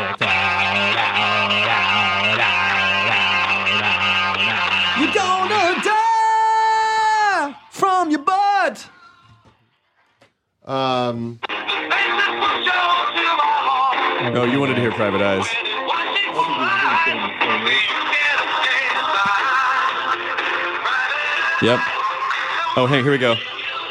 You're gonna die from your butt. Um, Oh, you wanted to hear Private Eyes. Yep. Oh, hey, here we go.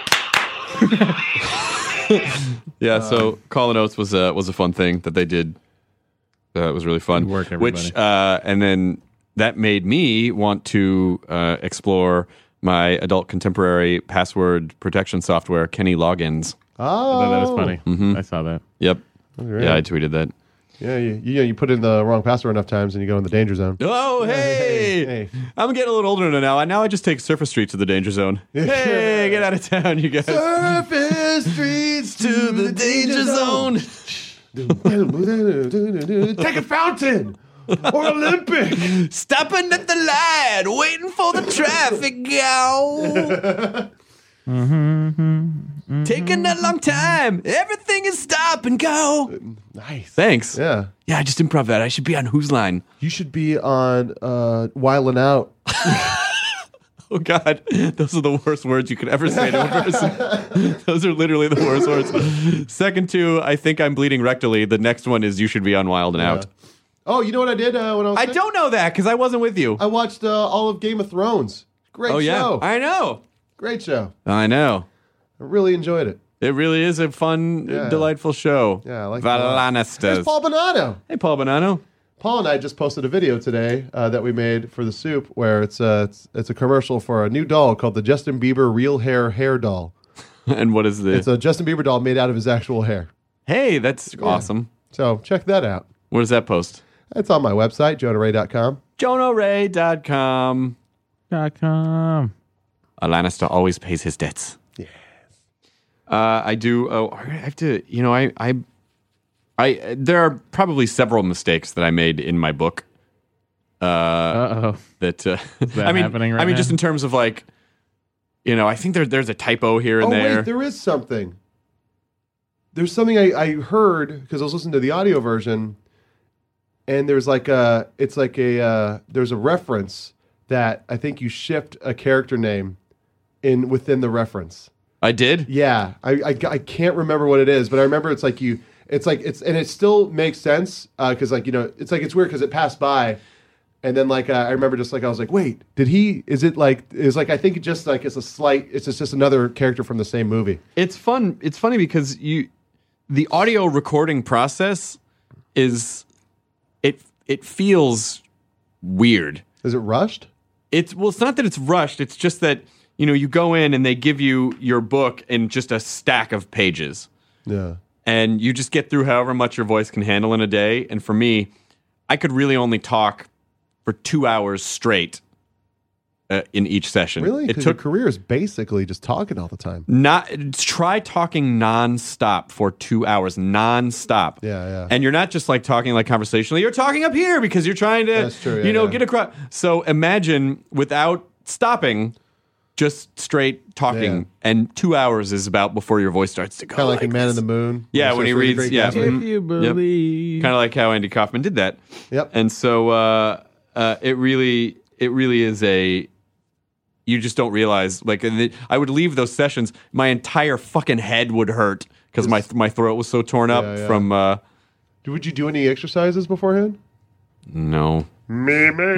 Yeah, so Call and Oates was a was a fun thing that they did. Uh, it was really fun. Good work, Which everybody. uh, and then that made me want to uh, explore my adult contemporary password protection software, Kenny Logins. oh, I thought that was funny. Mhm. I saw that. Yep. Great. Yeah, I tweeted that. Yeah, you, you know, you put in the wrong password enough times and you go in the danger zone. Oh, hey. Hey, hey. I'm getting a little older now. Now I just take Surface Street to the danger zone. Hey, get out of town, you guys. Surface streets to the danger zone. Take a fountain or Olympic. Stopping at the light, waiting for the traffic go. Mm-hmm. Taking a long time. Everything is stop and go. Nice. Thanks. Yeah. Yeah, I just improv that. I should be on Whose Line? You should be on uh, Wildin' Out. Oh, God. Those are the worst words you could ever say to a person. Those are literally the worst words. Second two, I think I'm bleeding rectally. The next one is you should be on Wild and Yeah. Out. Oh, you know what I did uh, when I was I sick? don't know that because I wasn't with you. I watched uh, all of Game of Thrones. Great oh, yeah. show. I know. Great show. I know. I really enjoyed it. It really is a fun, Yeah. delightful show. Yeah, I like it a lot. Vallanisters. There's Paul Bonanno. Hey, Paul Bonanno. Paul and I just posted a video today uh, that we made for the soup where it's, uh, it's it's a commercial for a new doll called the Justin Bieber Real Hair Hair Doll. And what is the... It's a Justin Bieber doll made out of his actual hair. Hey, that's Yeah. awesome. So check that out. Where does that post? It's on my website, jonah ray dot com. jonah ray dot com. Dot com. A Lannister always pays his debts. Yes. Uh, I do. Oh, I have to. You know, I, I, I. There are probably several mistakes that I made in my book. Uh, Uh-oh. that. Uh, Is that I mean, happening right I mean, now? just in terms of like, you know, I think there, there's a typo here and Oh, there. wait, there is something. There's something I, I heard because I was listening to the audio version, and there's like a, it's like a, uh, there's a reference that I think you shift a character name in within the reference. I did. Yeah, I, I, I can't remember what it is, but I remember it's like you, it's like it's, and it still makes sense because like you know, it's like it's weird because it passed by. And then, like, uh, I remember just, like, I was like, wait, did he, is it, like, is like, I think it just, like, it's a slight, it's just, just another character from the same movie. It's fun. It's funny because you, the audio recording process is, it it feels weird. Is it rushed? It's, well, it's not that it's rushed. It's just that, you know, you go in and they give you your book in just a stack of pages. Yeah. And you just get through however much your voice can handle in a day. And for me, I could really only talk for two hours straight uh, in each session. Really? It Because took your career is basically just talking all the time. not try talking nonstop for two hours, nonstop. Yeah, yeah. And you're not just like talking like conversationally. You're talking up here because you're trying to, That's true, yeah, you know, yeah. get across. So imagine without stopping, just straight talking, Yeah. and two hours is about before your voice starts to go. Kind of like, in Man this. in the Moon. Yeah, when he starts reading reads, Great yeah. Gatsby. mhm. If you believe. Kind of like how Andy Kaufman did that. Yep. And so uh, uh, it really, it really is a. You just don't realize. Like, and it- I would leave those sessions, my entire fucking head would hurt because my my throat was so torn up Yeah, yeah. from. Uh, Would you do any exercises beforehand? no. Me, me,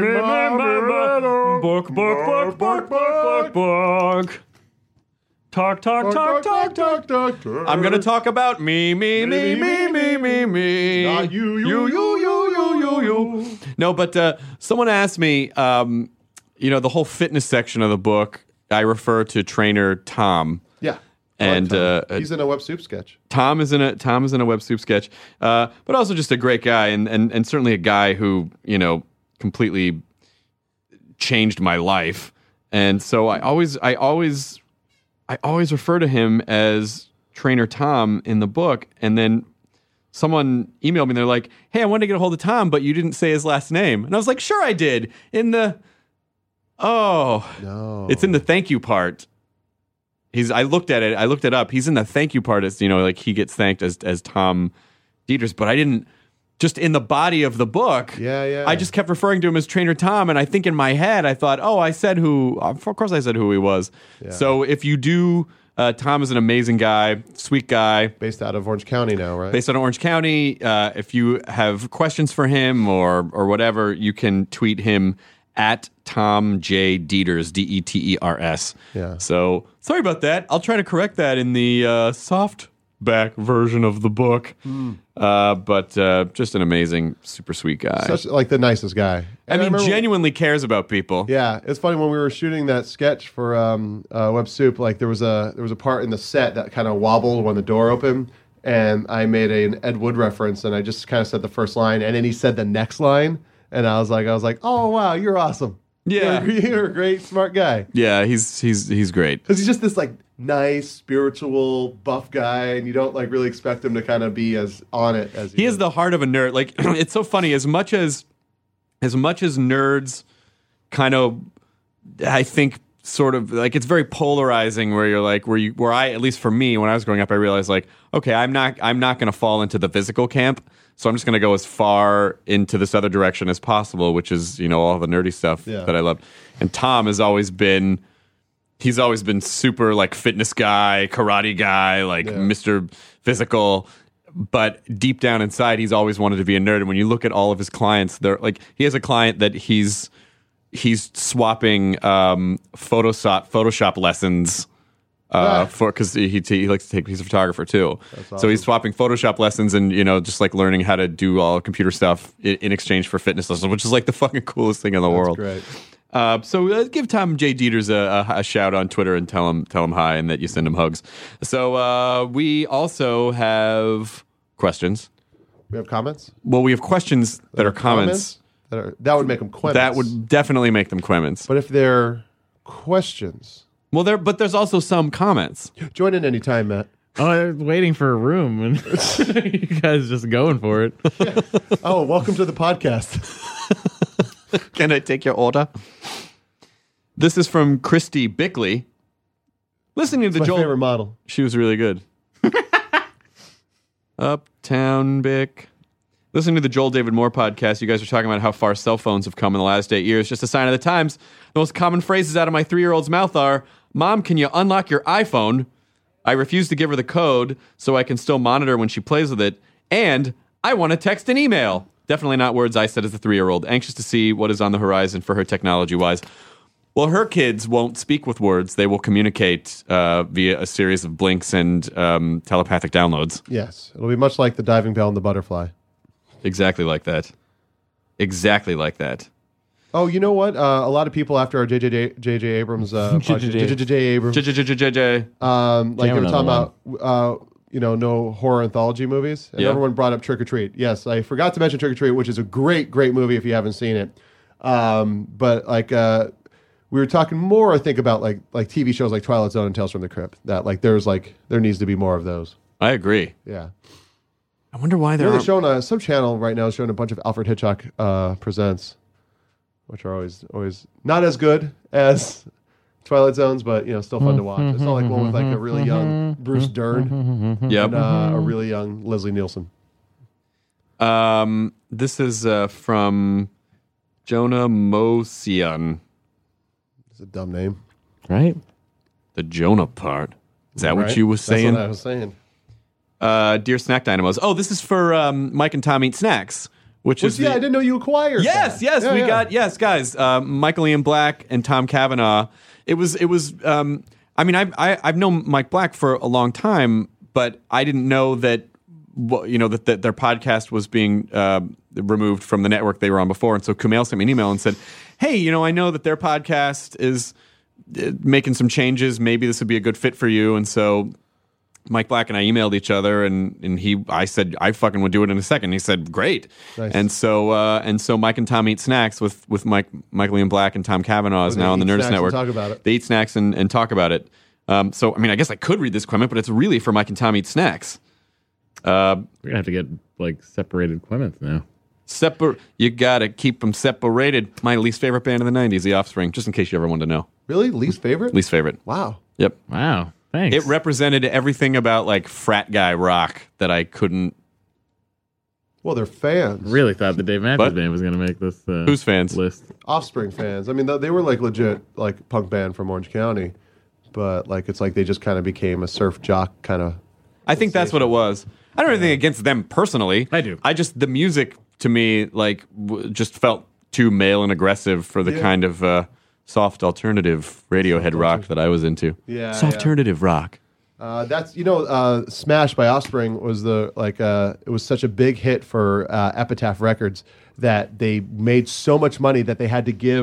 Book, book, book, book, book, book. Talk, talk, talk, talk, talk. talk, talk. I'm gonna talk about me, me, me, me, me, me, me. Not you, you, you, you, you, you, you, you. No, but uh, someone asked me, um, you know, the whole fitness section of the book. I refer to trainer Tom. Yeah. I like And Tom. uh, he's in a Web Soup sketch. Tom is in a Tom is in a Web Soup sketch, uh, but also just a great guy, and, and and certainly a guy who you know completely changed my life. And so I always I always I always refer to him as Trainer Tom in the book. And then someone emailed me and they're like, "Hey, I wanted to get a hold of Tom, but you didn't say his last name." And I was like, "Sure, I did." In the oh No. it's in the thank you part. He's. I looked at it. I looked it up. He's in the thank you part. As you know, like he gets thanked as as Tom Dieters. But I didn't. Just in the body of the book. Yeah, yeah. I just kept referring to him as Trainer Tom, and I think in my head I thought, oh, I said who. Of course, I said who he was. Yeah. So if you do, uh, Tom is an amazing guy, sweet guy. Based out of Orange County now, right? Based out of Orange County. Uh, if you have questions for him or or whatever, you can tweet him at Tom J Dieters, D E T E R S. Yeah. So sorry about that. I'll try to correct that in the uh, soft back version of the book. Hmm. Uh, but uh, just an amazing, super sweet guy. Such like the nicest guy. I And mean, remember- genuinely cares about people. Yeah, it's funny when we were shooting that sketch for um, uh, Web Soup. Like there was a there was a part in the set that kind of wobbled when the door opened, and I made a, an Ed Wood reference, and I just kind of said the first line, and then he said the next line, and I was like, I was like, oh wow, you're awesome. Yeah, you're, you're a great, smart guy. Yeah, he's he's he's great because he's just this like nice, spiritual, buff guy, and you don't like really expect him to kind of be as on it as he, he is. has the heart of a nerd. Like it's so funny as much as as much as nerds kind of, I think. Sort of like it's very polarizing where you're like where you where I at least for me when I was growing up I realized like okay I'm not I'm not going to fall into the physical camp, so I'm just going to go as far into this other direction as possible, which is, you know, all the nerdy stuff yeah. that I love. And Tom has always been he's always been super like fitness guy, karate guy, like yeah. Mister Physical, but deep down inside he's always wanted to be a nerd. And when you look at all of his clients, they're like he has a client that he's He's swapping um, Photoshop Photoshop lessons uh, yeah. for because he, he he likes to take. He's a photographer too, awesome. So he's swapping Photoshop lessons and you know just like learning how to do all computer stuff in, in exchange for fitness lessons, which is like the fucking coolest thing in the That's world. Great. Uh, so uh, give Tom J. Dieters a, a, a shout on Twitter and tell him tell him hi and that you send him hugs. So uh, we also have questions. We have comments. Well, we have questions that, that are comments. comments? That, are, that would make them quements. That would definitely make them quements. But if they're questions... Well, there, but there's also some comments. Join in anytime, Matt. Oh, I was waiting for a room, and you guys just going for it. Yeah. Oh, welcome to the podcast. Can I take your order? This is from Christy Bickley. Listening to it's the my Joel... favorite model. She was really good. Uptown Bic. Listening to the Joel David Moore podcast, you guys are talking about how far cell phones have come in the last eight years. Just a sign of the times. The most common phrases out of my three-year-old's mouth are, Mom, can you unlock your iPhone? I refuse to give her the code so I can still monitor when she plays with it. And I want to text and email. Definitely not words I said as a three-year-old. Anxious to see what is on the horizon for her technology-wise. Well, her kids won't speak with words. They will communicate uh, via a series of blinks and um, telepathic downloads. Yes. It'll be much like the diving bell and the butterfly. Exactly like that. Exactly like that. Oh, you know what? Uh, a lot of people after our J J J J Abrams uh, podcast, J J J Abrams, J J J J, um, like they were talking about, uh, you know, no horror anthology movies, and yeah. everyone brought up Trick or Treat. Yes, I forgot to mention Trick or Treat, which is a great, great movie if you haven't seen it. Um, but like, uh, we were talking more, I think, about like like T V shows like Twilight Zone and Tales from the Crypt. That like there's like there needs to be more of those. I agree. Yeah. I wonder why they're you know, they're showing a some channel right now is showing a bunch of Alfred Hitchcock uh, presents, which are always always not as good as Twilight Zones, but you know still fun to watch. It's not like one with like a really young Bruce Dern, yep. and uh, a really young Leslie Nielsen. Um, this is uh, from Jonah Mosian. It's a dumb name, right? The Jonah part. Is that right? what you were saying? That's what I was saying. Uh, Dear Snack Dynamos. Oh, this is for um, Mike and Tom Eat Snacks, which Which, is yeah, the... I didn't know you acquired. Yes, that. yes, yeah, we yeah. got yes, guys. Uh, Michael Ian Black and Tom Cavanaugh. It was it was. Um, I mean, I've I, I've known Mike Black for a long time, but I didn't know that you know that, that their podcast was being uh, removed from the network they were on before. And so Kumail sent me an email and said, "Hey, you know, I know that their podcast is uh, making some changes. Maybe this would be a good fit for you." And so Mike Black and I emailed each other, and, and he, I said, I fucking would do it in a second. He said, great. Nice. And so, uh, and so Mike and Tom Eat Snacks with, with Mike, Michael Ian Black and Tom Cavanaugh is Oh, they now on the eat Nerdist snacks Network. and talk about it. They eat snacks and, and talk about it. Um, so, I mean, I guess I could read this comment, but it's really for Mike and Tom Eat Snacks. Uh, We're gonna have to get like separated comments now. Separ- you gotta keep them separated. My least favorite band in the nineties, The Offspring, just in case you ever wanted to know. Really? Least favorite? Least favorite. Wow. Yep. Wow. Thanks. It represented everything about like frat guy rock that I couldn't. Well, they're fans. Really thought the Dave Matthews What? Band was going to make this uh, Who's fans? list. Offspring fans. I mean, th- they were like legit like punk band from Orange County, but like it's like they just kind of became a surf jock kind of. I think that's what it was. I don't have anything against them personally. I do. I just the music to me like w- just felt too male and aggressive for the Yeah. kind of uh, soft alternative Radiohead rock that I was into. Yeah, soft yeah. alternative rock. Uh, that's you know, uh, Smash by Offspring was the like uh, it was such a big hit for uh, Epitaph Records that they made so much money that they had to give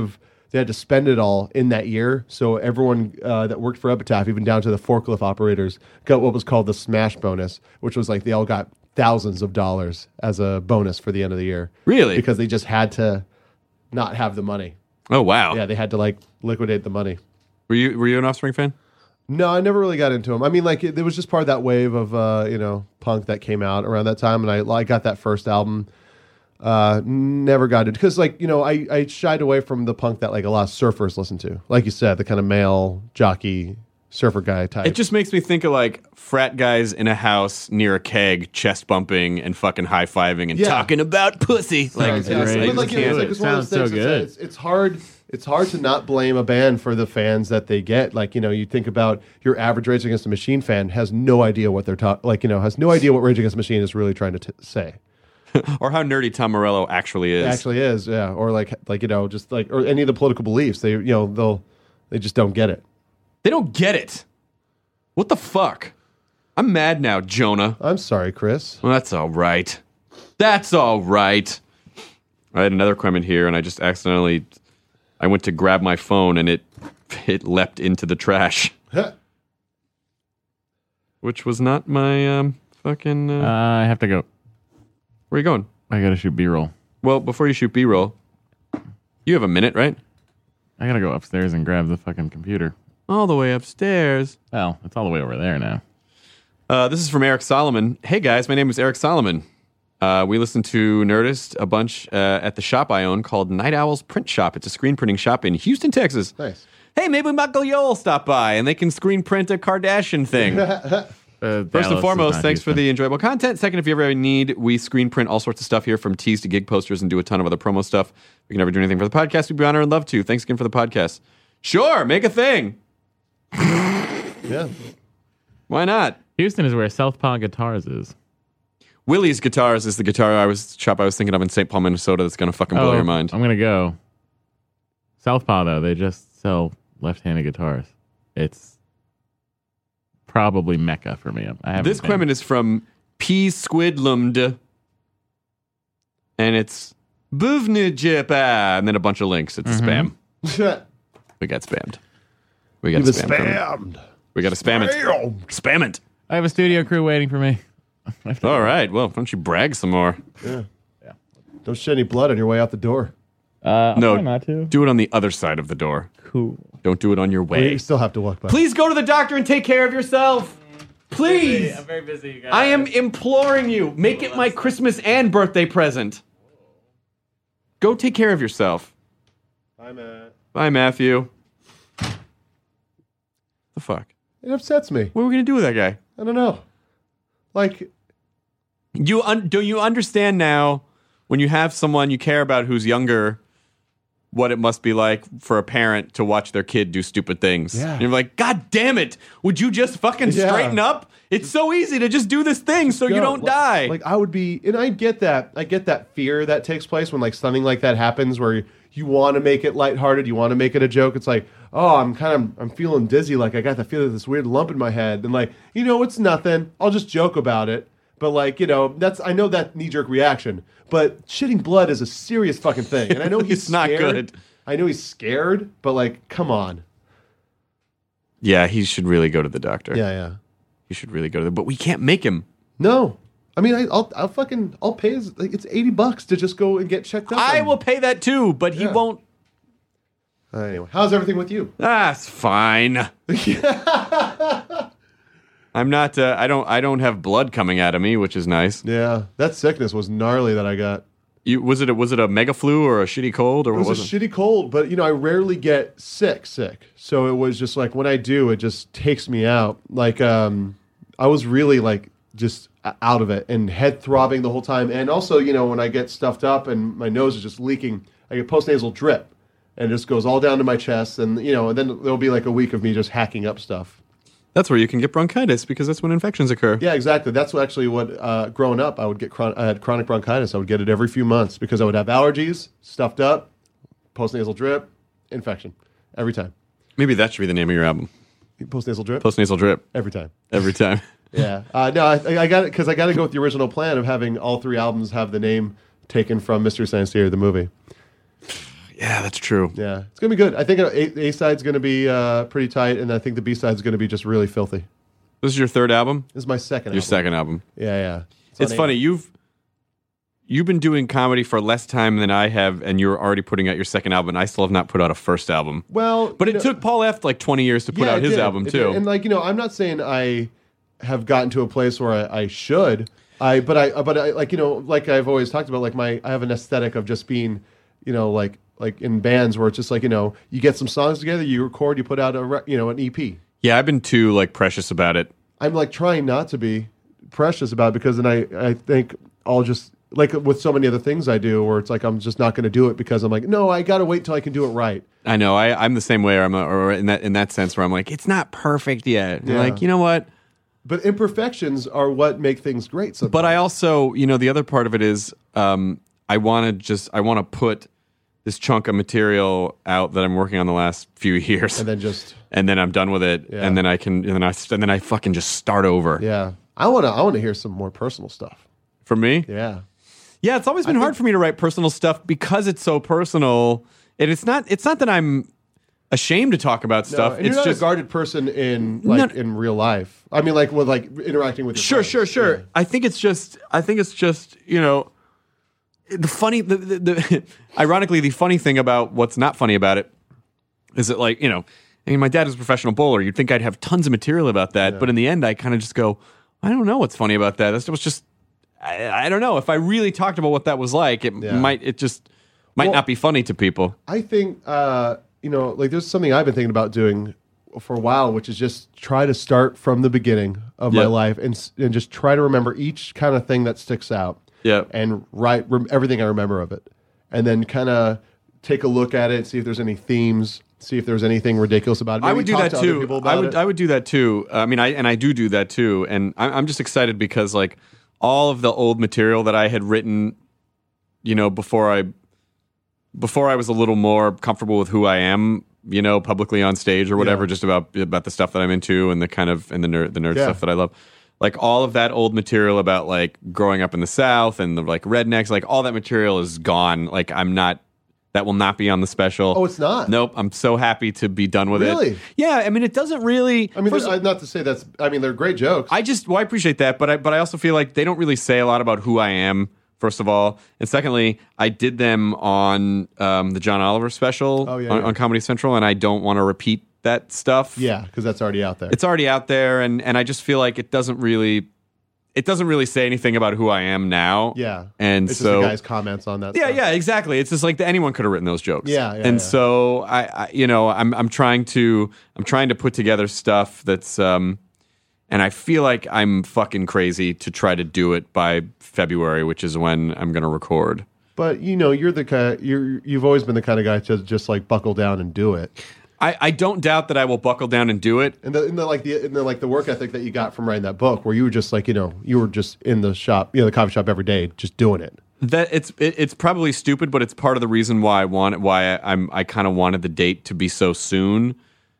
they had to spend it all in that year. So everyone uh, that worked for Epitaph, even down to the forklift operators, got what was called the smash bonus, which was like they all got thousands of dollars as a bonus for the end of the year. Really? Because they just had to not have the money. Oh, wow. Yeah, they had to like liquidate the money. Were you were you an Offspring fan? No, I never really got into them. I mean, like, it, it was just part of that wave of, uh, you know, punk that came out around that time. And I, I got that first album. Uh, never got it. Because, like, you know, I, I shied away from the punk that, like, a lot of surfers listen to. Like you said, the kind of male jockey surfer guy type. It just makes me think of, like, frat guys in a house near a keg, chest bumping and fucking high-fiving and Yeah. talking about pussy. Like, Sounds it's- great. I But, like, just you know, can't it's, do like, it. it's one of those Sounds so things. good. It's, it's hard. It's hard to not blame a band for the fans that they get. Like, you know, you think about your average Rage Against the Machine fan has no idea what they're talking. Like, you know, has no idea what Rage Against the Machine is really trying to t- say. Or how nerdy Tom Morello actually is. It actually is, yeah. Or like, like you know, just like, or any of the political beliefs. They, you know, they'll, they just don't get it. They don't get it. What the fuck? I'm mad now, Jonah. I'm sorry, Chris. Well, that's all right. That's all right. I had another comment here, and I just accidentally, I went to grab my phone, and it, it leapt into the trash, which was not my um, fucking. Uh, Uh, I have to go. where are you going? I gotta shoot B-roll. Well, before you shoot B-roll, you have a minute, right? I gotta go upstairs and grab the fucking computer. All the way upstairs. Well, it's all the way over there now. Uh, this is from Eric Solomon. Hey guys, my name is Eric Solomon. Uh, we listen to Nerdist a bunch uh, at the shop I own called Night Owl's Print Shop. It's a screen printing shop in Houston, Texas. Nice. Hey, maybe Michael Yole stop by and they can screen print a Kardashian thing. Uh, First and foremost, thanks for the enjoyable content. Second, if you ever need, we screen print all sorts of stuff here, from tees to gig posters, and do a ton of other promo stuff. We can never do anything for the podcast. We'd be honored and love to. Thanks again for the podcast. Sure, make a thing. Yeah. Why not? Houston is where Southpaw Guitars is. Willie's Guitars is the guitar I was shop I was thinking of in Saint Paul, Minnesota. That's gonna fucking blow Oh, your mind. I'm gonna go. Southpaw though, they just sell left-handed guitars. It's probably Mecca for me. I haven't This been. comment is from P. Squidlumd, and it's Buvnijipa, and then a bunch of links. It's Mhm. spam. We got spammed. We got He was spam. from him. spammed. We got to spam it. Spam it. I have a studio crew waiting for me. All right. Well, why don't you brag some more? Yeah. Don't shed any blood on your way out the door. Uh, I'll No, try not to. do it on the other side of the door. Cool. Don't do it on your Well, way. you still have to walk by. Please go to the doctor and take care of yourself. Please. I'm very busy, you guys. I am imploring you. Make it my Christmas and birthday present. Go take care of yourself. Bye, Matt. Bye, Matthew. The fuck? It upsets me. What are we gonna do with that guy? I don't know. Like, You un- do you understand now when you have someone you care about who's younger, what it must be like for a parent to watch their kid do stupid things? Yeah. And you're like, God damn it! Would you just fucking Yeah. straighten up? It's so easy to just do this thing so you go. don't Like- die. Like, I would be, and I get that. I get that fear that takes place when like something like that happens, where you, you want to make it lighthearted, you want to make it a joke. It's like, oh, I'm kind of, I'm feeling dizzy. Like I got the feeling of this weird lump in my head, and like, you know, it's nothing. I'll just joke about it. But like, you know, that's I know that knee jerk reaction. But shitting blood is a serious fucking thing, and I know he's It's not scared. good. I know he's scared, but like, come on. Yeah, he should really go to the doctor. Yeah, yeah. He should really go to the. But we can't make him. No. I mean, I, I'll, I'll fucking, I'll pay. His, like, it's eighty bucks to just go and get checked up. I on. will pay that too, but he Yeah. won't. Uh, anyway, how's everything with you? That's fine. I'm not. Uh, I don't. I don't have blood coming out of me, which is nice. Yeah, that sickness was gnarly that I got. You, was it? A, was it a mega flu or a shitty cold or It what was was a it? shitty cold, but you know, I rarely get sick, sick. So it was just like when I do, it just takes me out. Like, um, I was really like just out of it and head throbbing the whole time. And also, you know, when I get stuffed up and my nose is just leaking, I get postnasal drip, and it just goes all down to my chest. And you know, and then there'll be like a week of me just hacking up stuff. That's where you can get bronchitis because that's when infections occur. Yeah, exactly. That's actually what, uh, growing up, I would get, chron- I had chronic bronchitis. I would get it every few months because I would have allergies, stuffed up, postnasal drip, infection, every time. Maybe that should be the name of your album. Postnasal drip? Postnasal drip. Every time. Every time. Yeah. Uh, no, I, I got it because I got to go with the original plan of having all three albums have the name taken from Mystery Science Theater, the movie. Yeah, that's true. Yeah, it's gonna be good. I think A, A side's gonna be uh, pretty tight, and I think the B side's gonna be just really filthy. This is your third album? This is my second. Your album. second album. Yeah, yeah. It's, It's on funny A. you've you've been doing comedy for less time than I have, and you're already putting out your second album. And I still have not put out a first album. Well, but it you know- took Paul F. like twenty years to put Yeah, out it his did. album It too. did. And like you know, I'm not saying I have gotten to a place where I, I should. I but I but I like you know like I've always talked about like my I have an aesthetic of just being you know like like in bands where it's just like you know you get some songs together, you record, you put out a re- you know an E P. Yeah, I've been too like precious about it. I'm like trying not to be precious about it because then I I think I'll just like with so many other things I do where it's like I'm just not going to do it because I'm like no I got to wait till I can do it right. I know. I, I'm the same way. Or I'm a, or in that in that sense where I'm like, it's not perfect yet. And Yeah. Like, you know what? But imperfections are what make things great. Sometimes. But I also, you know, the other part of it is, um, I want to just, I want to put this chunk of material out that I'm working on the last few years, and then just, and then I'm done with it, Yeah. and then I can, and then I, and then I fucking just start over. yeah, I want to, I want to hear some more personal stuff. For me, Yeah. yeah, it's always been I hard think- for me to write personal stuff because it's so personal, and it's not, it's not that I'm ashamed to talk about No, stuff. and you're It's not just a guarded person in like No. in real life. I mean, like with like interacting with your Sure, friends. sure, sure. Yeah. I think it's just. I think it's just. You know, the funny. The, the, the ironically, the funny thing about what's not funny about it is that, like, you know, I mean, my dad was a professional bowler. You'd think I'd have tons of material about that, but in the end, I kind of just go, I don't know what's funny about that. That was just. I, I don't know. If I really talked about what that was like, it Yeah. might. It just might Well- not be funny to people. I think uh, you know, like there's something I've been thinking about doing for a while, which is just try to start from the beginning of my Yep. life and s- and just try to remember each kind of thing that sticks out. Yeah. And write rem- everything I remember of it, and then kind of take a look at it, see if there's any themes, see if there's anything ridiculous about it. I Maybe would do talk that to other too. people I about would it. I would do that too. I mean, I and I do do that too. And I'm, I'm just excited because like all of the old material that I had written, you know, before I before I was a little more comfortable with who I am, you know, publicly on stage or whatever, Yeah. just about about the stuff that I'm into and the kind of and the nerd the nerd Yeah. stuff that I love. Like all of that old material about like growing up in the South and the like rednecks, like all that material is gone. Like I'm not. That will not be on the special. Oh, it's not? Nope. I'm so happy to be done with it. Really? Yeah. I mean, it doesn't really. I mean, first- there's- not to say that's. I mean, they're great jokes. I just, well, I appreciate that, but I, but I also feel like they don't really say a lot about who I am. First of all, and secondly, I did them on um, the John Oliver special Oh, yeah, on, yeah. on Comedy Central, and I don't want to repeat that stuff. yeah, because that's already out there. It's already out there, and and I just feel like it doesn't really, it doesn't really say anything about who I am now. yeah, and it's so just the guy's comments on that. yeah, stuff. yeah, exactly. It's just like anyone could have written those jokes. Yeah, yeah, and yeah. so I, I, you know, I'm I'm trying to I'm trying to put together stuff that's, um, and I feel like I'm fucking crazy to try to do it by February, which is when I'm going to record. But you know, you're the kind. You're you've always been the kind of guy to just like buckle down and do it. I, I don't doubt that I will buckle down and do it. And the, and the like the and the like the work ethic that you got from writing that book, where you were just like you know you were just in the shop, you know, the coffee shop every day, just doing it. That it's it, it's probably stupid, but it's part of the reason why I want why I, I'm I kind of wanted the date to be so soon,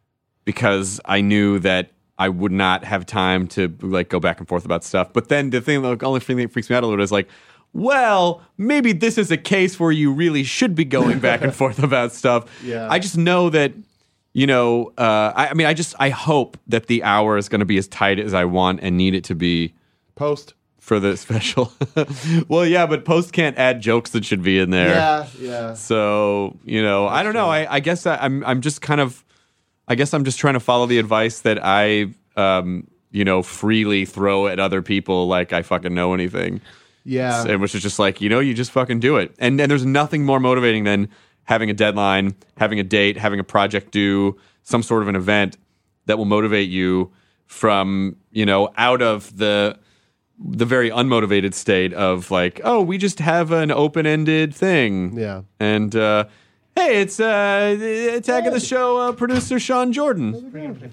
because I knew that I would not have time to like go back and forth about stuff. But then the thing, the only thing that freaks me out a little bit is like, well, maybe this is a case where you really should be going back and forth about stuff. Yeah. I just know that, you know, uh, I, I mean, I just I hope that the hour is going to be as tight as I want and need it to be Post. for the special. Well, yeah, but post can't add jokes that should be in there. Yeah, yeah. So, you know, I don't know. I, I guess I, I'm I'm just kind of, I guess I'm just trying to follow the advice that I, um, you know, freely throw at other people like I fucking know anything. Yeah. And which is just like, you know, you just fucking do it. And and there's nothing more motivating than having a deadline, having a date, having a project due, some sort of an event that will motivate you from, you know, out of the the very unmotivated state of like, oh, we just have an open-ended thing. Yeah. And uh, hey, it's uh, the Attack of the Show uh, producer Sean Jordan.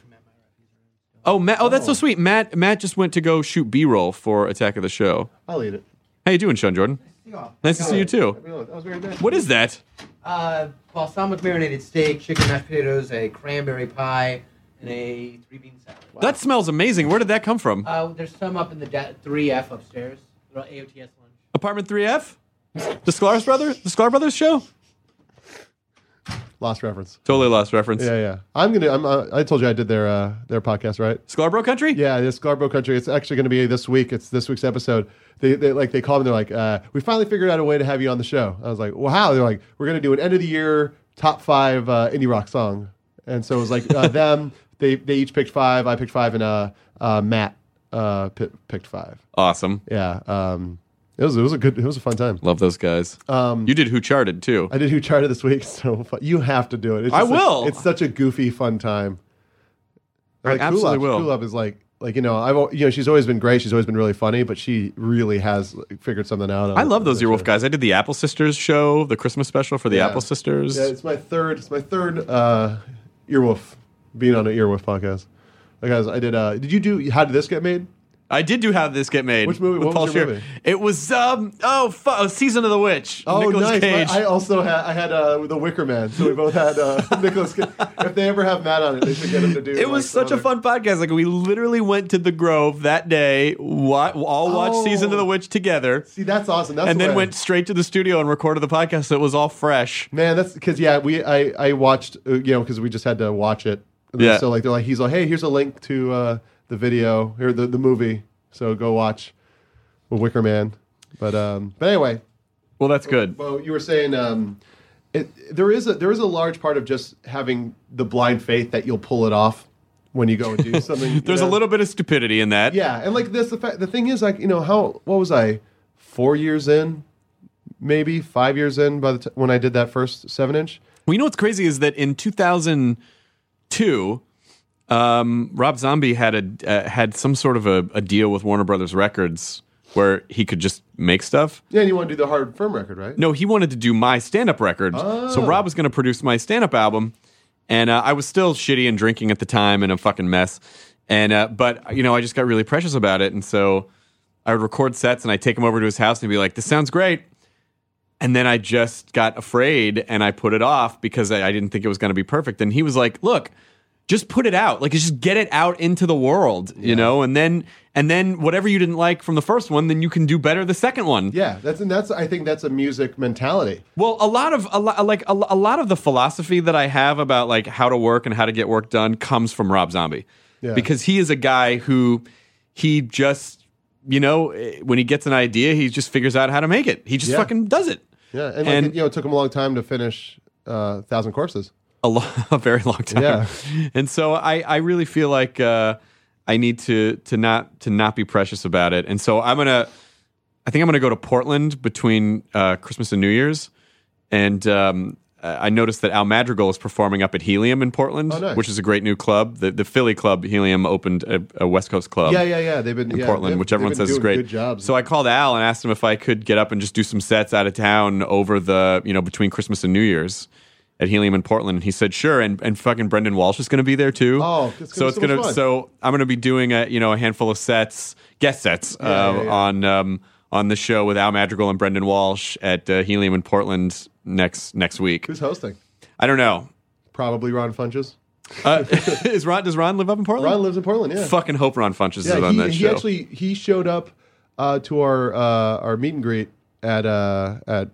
Oh, Matt! Oh, that's so sweet. Matt. Matt just went to go shoot B-roll for Attack of the Show. I'll eat it. How you doing, Sean Jordan? Yeah. Nice to see you too. That was very nice. What is that? Uh, balsamic marinated steak, chicken mashed potatoes, a cranberry pie, and a three bean salad. That smells amazing. Where did that come from? Uh, there's some up in the da- three F upstairs. A O T S lunch. Apartment three F? The Sklar Brothers? The Sklar Brothers show? Lost reference. Totally lost reference. Yeah, yeah. I'm gonna. I'm. Uh, I told you I did their uh, their podcast, right? Scarborough Country. Yeah, it's Scarborough Country. It's actually going to be this week. It's this week's episode. They, they like they called me. They're like, uh, we finally figured out a way to have you on the show. I was like, well, how? They're like, we're going to do an end of the year top five uh, indie rock song. And so it was like uh, them. They they each picked five. I picked five, and uh, uh, Matt uh, p- picked five. Awesome. Yeah. Um, it was it was a good it was a fun time. Love those guys. Um, you did Who Charted too. I did Who Charted this week. So fun. You have to do it. It's I just will. Like, it's such a goofy, fun time. I Like, absolutely Kulop, will. Kulop is like like you know I've you know she's always been great. She's always been really funny, but she really has like, figured something out. On I love those the Earwolf show. guys. I did the Apple Sisters show, the Christmas special for the Yeah. Apple Sisters. Yeah, it's my third. It's my third uh, Earwolf being on an Earwolf podcast. Like, guys, I did. Uh, did you do? How did this get made? I did do How Did This Get Made? Which movie? With What Paul was your Scheer. movie? It was um oh, fu- oh Season of the Witch. Oh, Nicolas nice. Cage. I also had I had uh, the Wicker Man, so we both had uh, Nicholas. Cage. If they ever have Matt on it, they should get him to do. It was like, such a fun podcast. Like we literally went to the Grove that day, wa- all watched Oh. Season of the Witch together, See, that's awesome. That's and the then way- went straight to the studio and recorded the podcast. So it was all fresh. Man, that's because yeah, we I I watched uh, you know because we just had to watch it. Yeah. So like they're like he's like hey here's a link to uh, the video or the the movie, so go watch Wicker Man. But um but anyway. Well, that's good. Well, you were saying um, it, there is a there is a large part of just having the blind faith that you'll pull it off when you go and do something. you There's know? a little bit of stupidity in that. Yeah, and like this, the fact, the thing is, like you know, how what was I, four years in, maybe five years in by the t- when I did that first seven inch. Well, you know what's crazy is that in two thousand two, um, Rob Zombie had a uh, had some sort of a, a deal with Warner Brothers Records where he could just make stuff. Yeah, and you want to do the hard firm record, right? No, he wanted to do my stand-up record. Oh. So Rob was going to produce my stand-up album, and uh, I was still shitty and drinking at the time and a fucking mess. And uh, but you know, I just got really precious about it, and so I would record sets and I'd take him over to his house and he'd be like, "This sounds great." And then I just got afraid and I put it off because I, I didn't think it was going to be perfect. And he was like, "Look, just put it out. Like, just get it out into the world, you Yeah. know. And then, and then, whatever you didn't like from the first one, then you can do better the second one." Yeah, that's and that's I think that's a music mentality. Well, a lot of a lot like a, a lot of the philosophy that I have about like how to work and how to get work done comes from Rob Zombie, Yeah. because he is a guy who he just you know when he gets an idea, he just figures out how to make it. He just Yeah. fucking does it. Yeah, and, And- like, you know, it took him a long time to finish uh, Thousand Corpses. A, lo- a very long time. Yeah. And so I, I really feel like uh, I need to to not to not be precious about it. And so I'm gonna I think I'm gonna go to Portland between uh, Christmas and New Year's. And um, I noticed that Al Madrigal is performing up at Helium in Portland, Oh, nice. which is a great new club. The the Philly club Helium opened a, a West Coast club. Yeah, yeah, yeah. They've been in yeah, Portland, they've- which they've everyone been says is doing great. Good jobs. So I called Al and asked him if I could get up and just do some sets out of town over the, you know, between Christmas and New Year's at Helium in Portland. And he said sure, and and fucking Brendan Walsh is going to be there too. Oh, it's so gonna it's be so much gonna fun. so I'm going to be doing a you know a handful of sets, guest sets Yeah, uh, yeah, yeah. on um, on the show with Al Madrigal and Brendan Walsh at uh, Helium in Portland next next week. Who's hosting? I don't know. Probably Ron Funches. Uh, is Ron? Does Ron live up in Portland? Ron lives in Portland. Yeah. Fucking hope Ron Funches Yeah, is on he, that he show. actually he showed up uh, to our uh, our meet and greet at uh, at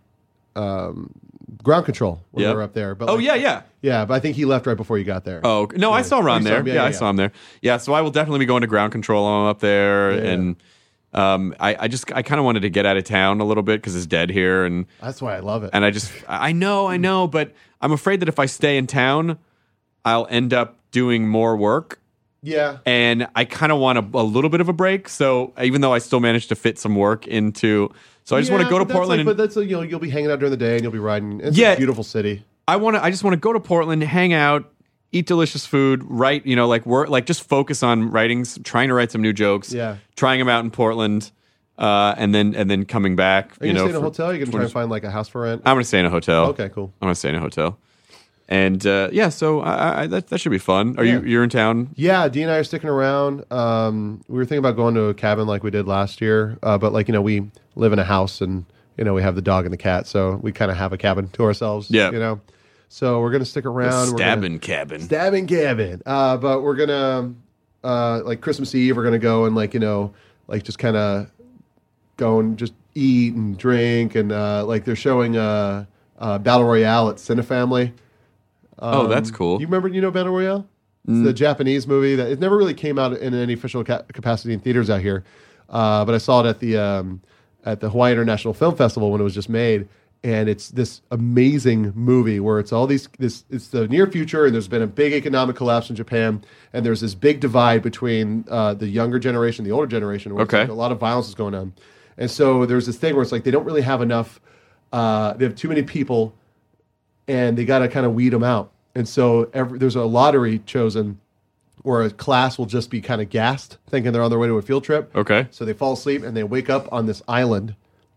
um, Ground Control when Yep. we were up there. But Oh like- yeah, yeah. yeah. But I think he left right before you got there. Oh okay. no, I Yeah. saw Oh, Ron you saw there. him? Yeah, Yeah, I yeah, saw him there. Yeah, so I will definitely be going to Ground Control while I'm up there, Yeah, yeah. and um, I, I just I kind of wanted to get out of town a little bit because it's dead here, and That's why I love it. and I just I know I know, but I'm afraid that if I stay in town, I'll end up doing more work. yeah. And I kind of want a, a little bit of a break. So even though I still managed to fit some work into, so I just want Yeah, to go to but that's Portland. Like, and, but that's uh, you know you'll be hanging out during the day and you'll be riding. It's Yeah. a beautiful city. I want to. I just want to go to Portland, hang out, eat delicious food, write. You know, like work, like just focus on writing, s- trying to write some new jokes. Yeah. trying them out in Portland, uh, and then and then coming back. Are you, you know, gonna stay in a for- hotel? You're gonna try and find like a house for rent. I'm gonna stay in a hotel. Okay, cool. I'm gonna stay in a hotel, and uh, yeah. So I, I, that that should be fun. Are you Yeah. you're in town? Yeah, Dee and I are sticking around. Um, we were thinking about going to a cabin like we did last year, uh, but like you know, we live in a house and you know we have the dog and the cat, so we kind of have a cabin to ourselves. Yeah. you know. So we're gonna stick around. We're gonna- Stabbing cabin. stabbing cabin. Uh, but we're gonna uh, like Christmas Eve. We're gonna go and like you know like just kind of go and just eat and drink and uh, like they're showing uh, uh, Battle Royale at Cinefamily Oh, that's cool. You remember, you know Battle Royale? It's Mm. the Japanese movie that it never really came out in any official ca- capacity in theaters out here, uh, but I saw it at the um, at the Hawaii International Film Festival when it was just made, and it's this amazing movie where it's all these this it's the near future, and there's been a big economic collapse in Japan, and there's this big divide between uh, the younger generation, the older generation, where it's Okay. like a lot of violence is going on, and so there's this thing where it's like they don't really have enough, uh, they have too many people, and they got to kind of weed them out. And so every, there's a lottery chosen where a class will just be kind of gassed, thinking they're on their way to a field trip. Okay. So they fall asleep and they wake up on this island.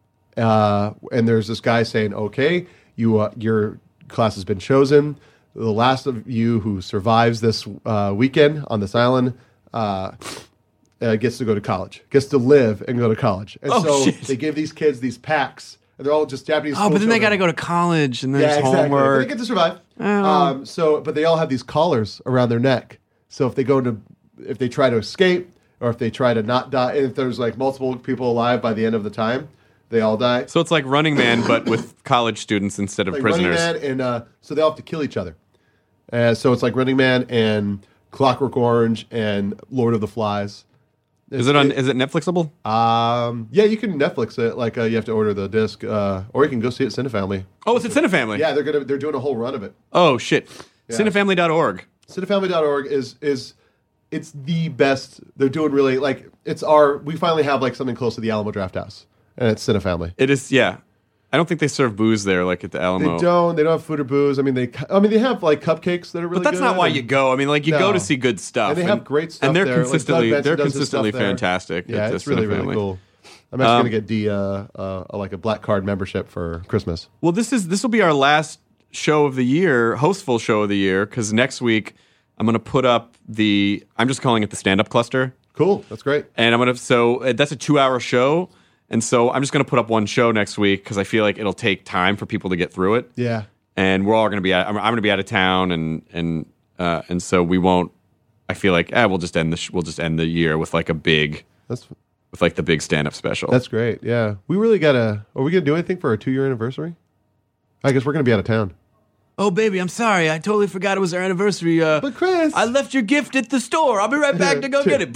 Uh, and there's this guy saying, okay, you uh, your class has been chosen. The last of you who survives this uh, weekend on this island uh, uh, gets to go to college, gets to live and go to college. And Oh, so shit. they give these kids these packs. And they're all just Japanese. Oh, school but then they got children. to go to college and Yeah, there's exactly. But homework. they get to survive. Oh. Um, so, but they all have these collars around their neck. So if they go to, if they try to escape, or if they try to not die, and if there's like multiple people alive by the end of the time, they all die. So it's like Running Man, but with college students instead of Like prisoners. Running Man, and uh, so they all have to kill each other. Uh, so it's like Running Man and Clockwork Orange and Lord of the Flies. Is it on? Is it Netflixable? Um, yeah, you can Netflix it. Like uh, you have to order the disc, uh, or you can go see it at Cinefamily. Oh, it's at Cinefamily. Yeah, they're gonna they're doing a whole run of it. Oh shit. Yeah. Cinefamily dot org. Cinefamily dot org is is it's the best. They're doing really like it's our. We finally have like something close to the Alamo Drafthouse, and it's Cinefamily. It is. Yeah. I don't think they serve booze there like at the Alamo. They don't. They don't have food or booze. I mean, they. I mean, they have like cupcakes that are really. But that's good not why and- you go. I mean, like you No. go to see good stuff, And they have great stuff and they're there. Like, consistently Doug Benson they're does his consistently stuff there. fantastic. Yeah, at the it's really really Cinefamily. cool. I'm actually Um, gonna get the uh, uh, like a black card membership for Christmas. Well, this is this will be our last show of the year, hostful show of the year, because next week I'm going to put up the. I'm just calling it the stand up cluster. Cool, that's great. And I'm gonna so uh, that's a two hour show, and so I'm just gonna put up one show next week because I feel like it'll take time for people to get through it. Yeah. And we're all gonna be. Out, I'm, I'm gonna be out of town, and and uh, and so we won't. I feel like eh, we'll just end the sh- we'll just end the year with like a big. That's with like the big stand up special. That's great. Yeah, we really gotta. Are we gonna do anything for our two year anniversary? I guess we're gonna be out of town. Oh, baby, I'm sorry. I totally forgot it was our anniversary. Uh, but Chris, I left your gift at the store. I'll be right back to go get it.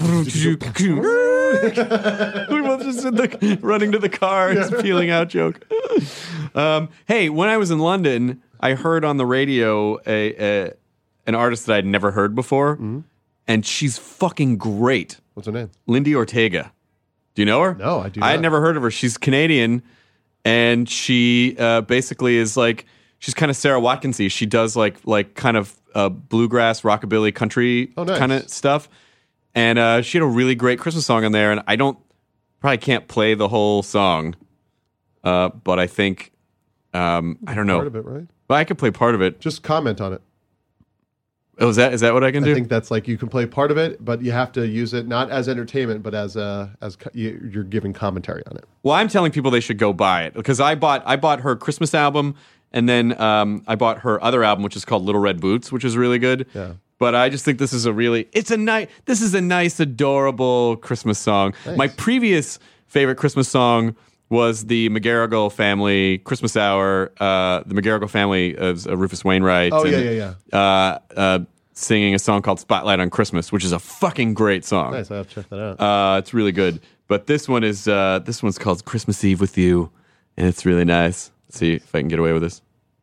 We both just in the, running to the car, it's a peeling out joke. Um, hey, when I was in London, I heard on the radio a, a an artist that I'd never heard before, Mm-hmm. and she's fucking great. What's her name? Lindy Ortega. Do you know her? No, I do I had not. never heard of her. She's Canadian, and she uh, basically is like she's kind of Sarah Watkinsy. She does like like kind of uh, bluegrass, rockabilly, country Oh, nice. kind of stuff. And uh, she had a really great Christmas song on there. And I don't probably can't play the whole song, uh, but I think um, I don't know. Part of it, right? But I could play part of it. Just comment on it. Oh, is that is that what I can do? I think that's like you can play part of it, but you have to use it not as entertainment, but as uh, as co- you, you're giving commentary on it. Well, I'm telling people they should go buy it because I bought I bought her Christmas album, and then um, I bought her other album, which is called Little Red Boots, which is really good. Yeah. But I just think this is a really it's a nice this is a nice adorable Christmas song. Nice. My previous favorite Christmas song was the McGarrigle family Christmas Hour. Uh, the McGarrigle family of uh, Rufus Wainwright. Oh, and, yeah, yeah, yeah. Uh, uh, singing a song called Spotlight on Christmas, which is a fucking great song. Nice, I have to check that out. Uh, it's really good. But this one is uh, this one's called Christmas Eve with You, and it's really nice. Let's see if I can get away with this.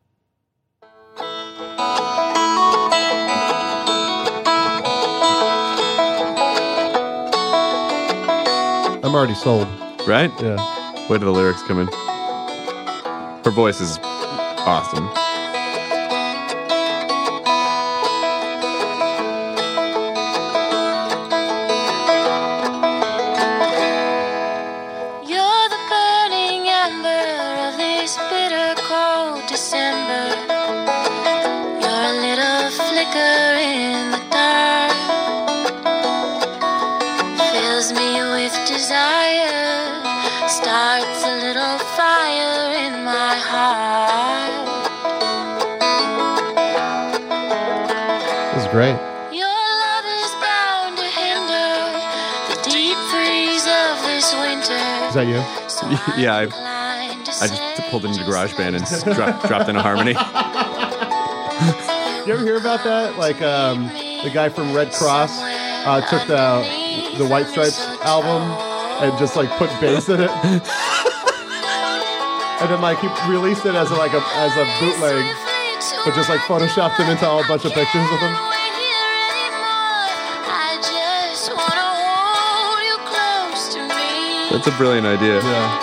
I'm already sold. Right? Yeah. Wait till the lyrics come in. Her voice is awesome. You're the burning ember of this bitter cold December. You're a little flicker in the dark. Fills me with desire. Starts a little fire in my heart. This is great. Your love is bound to hinder the deep freeze of this winter. Is that you? Yeah, I, I just pulled it into GarageBand and s- dropped, dropped in a harmony. You you ever hear about that? Like um, the guy from Red Cross uh, took the the White Stripes album and just like put bass in it, and then like he released it as a, like a as a bootleg, but just like photoshopped him into all a bunch of pictures of him. That's a brilliant idea. Yeah.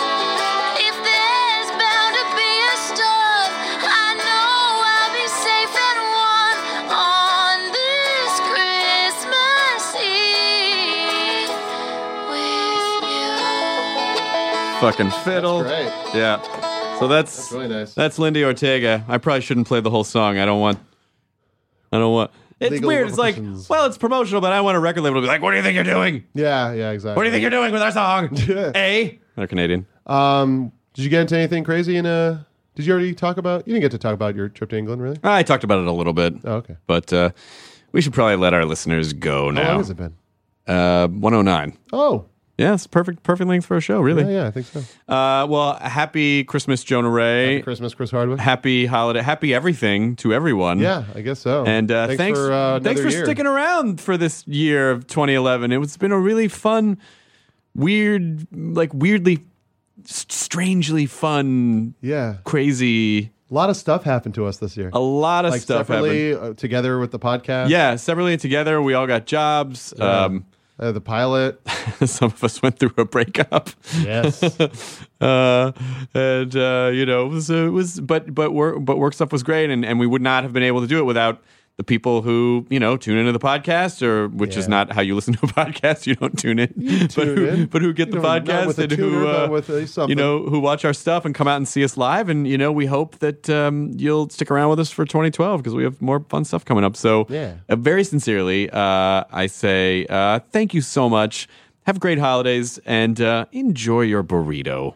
Fucking fiddle. That's great. Yeah. So that's That's really nice. That's Lindy Ortega. I probably shouldn't play the whole song. I don't want. I don't want. It's Legal weird. It's like, repercussions. well, it's promotional, but I want a record label to be like, "What do you think you're doing? Yeah, yeah, exactly. What do you think you're doing with our song?" A. They're Canadian. Um, did you get into anything crazy in uh Did you already talk about? You didn't get to talk about your trip to England, really? I talked about it a little bit. Oh, okay. But uh, we should probably let our listeners go now. How long has it been? Uh, one oh nine. Oh. Yeah, it's perfect, perfect length for a show, really. Yeah, yeah, I think so. Uh, well, happy Christmas, Jonah Ray. Happy Christmas, Chris Hardwick. Happy holiday, happy everything to everyone. Yeah, I guess so. And uh, thanks, thanks, for uh, thanks another for year. sticking around for this year of twenty eleven. It was been a really fun, weird, like weirdly, s- strangely fun, Yeah. crazy. A lot of stuff happened to us this year. A lot of like stuff separately, happened. uh, together with the podcast. Yeah, separately and together, we all got jobs. Yeah. Um, Uh, the pilot. some of us went through a breakup. Yes. uh, and uh, you know, it was, uh, it was, but but work, but work stuff was great, and, and we would not have been able to do it without the people who, you know, tune into the podcast, or which is Yeah. not how you listen to a podcast. You don't tune in, but tune who, in. but who get You the know, not podcast with a and tuner, who, uh, but with a something. you know, who watch our stuff and come out and see us live. And you know, we hope that um, you'll stick around with us for twenty twelve because we have more fun stuff coming up. So, Yeah. uh, very sincerely, uh, I say uh, thank you so much. Have great holidays and uh, enjoy your burrito.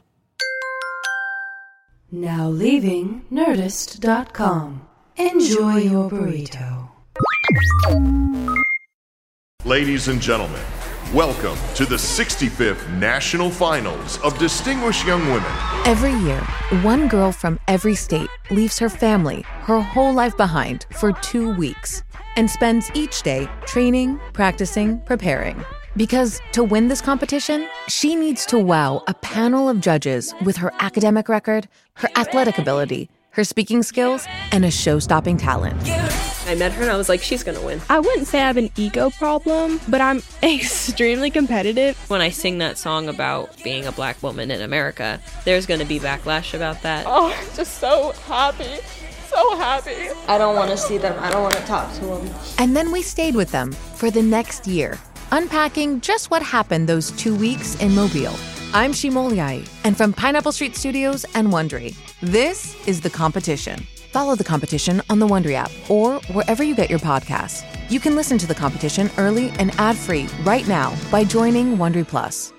Now leaving Nerdist dot com. Enjoy your burrito. Ladies and gentlemen, welcome to the sixty-fifth National Finals of Distinguished Young Women. Every year, one girl from every state leaves her family, her whole life behind for two weeks and spends each day training, practicing, preparing. Because to win this competition, she needs to wow a panel of judges with her academic record, her athletic ability, her speaking skills, and a show-stopping talent. I met her and I was like, she's gonna win. I wouldn't say I have an ego problem, but I'm extremely competitive. When I sing that song about being a black woman in America, there's gonna be backlash about that. Oh, I'm just so happy. So happy. I don't want to see them. I don't want to talk to them. And then we stayed with them for the next year, unpacking just what happened those two weeks in Mobile. I'm Shimol Yai, and from Pineapple Street Studios and Wondery, this is The Competition. Follow The Competition on the Wondery app or wherever you get your podcasts. You can listen to The Competition early and ad-free right now by joining Wondery Plus.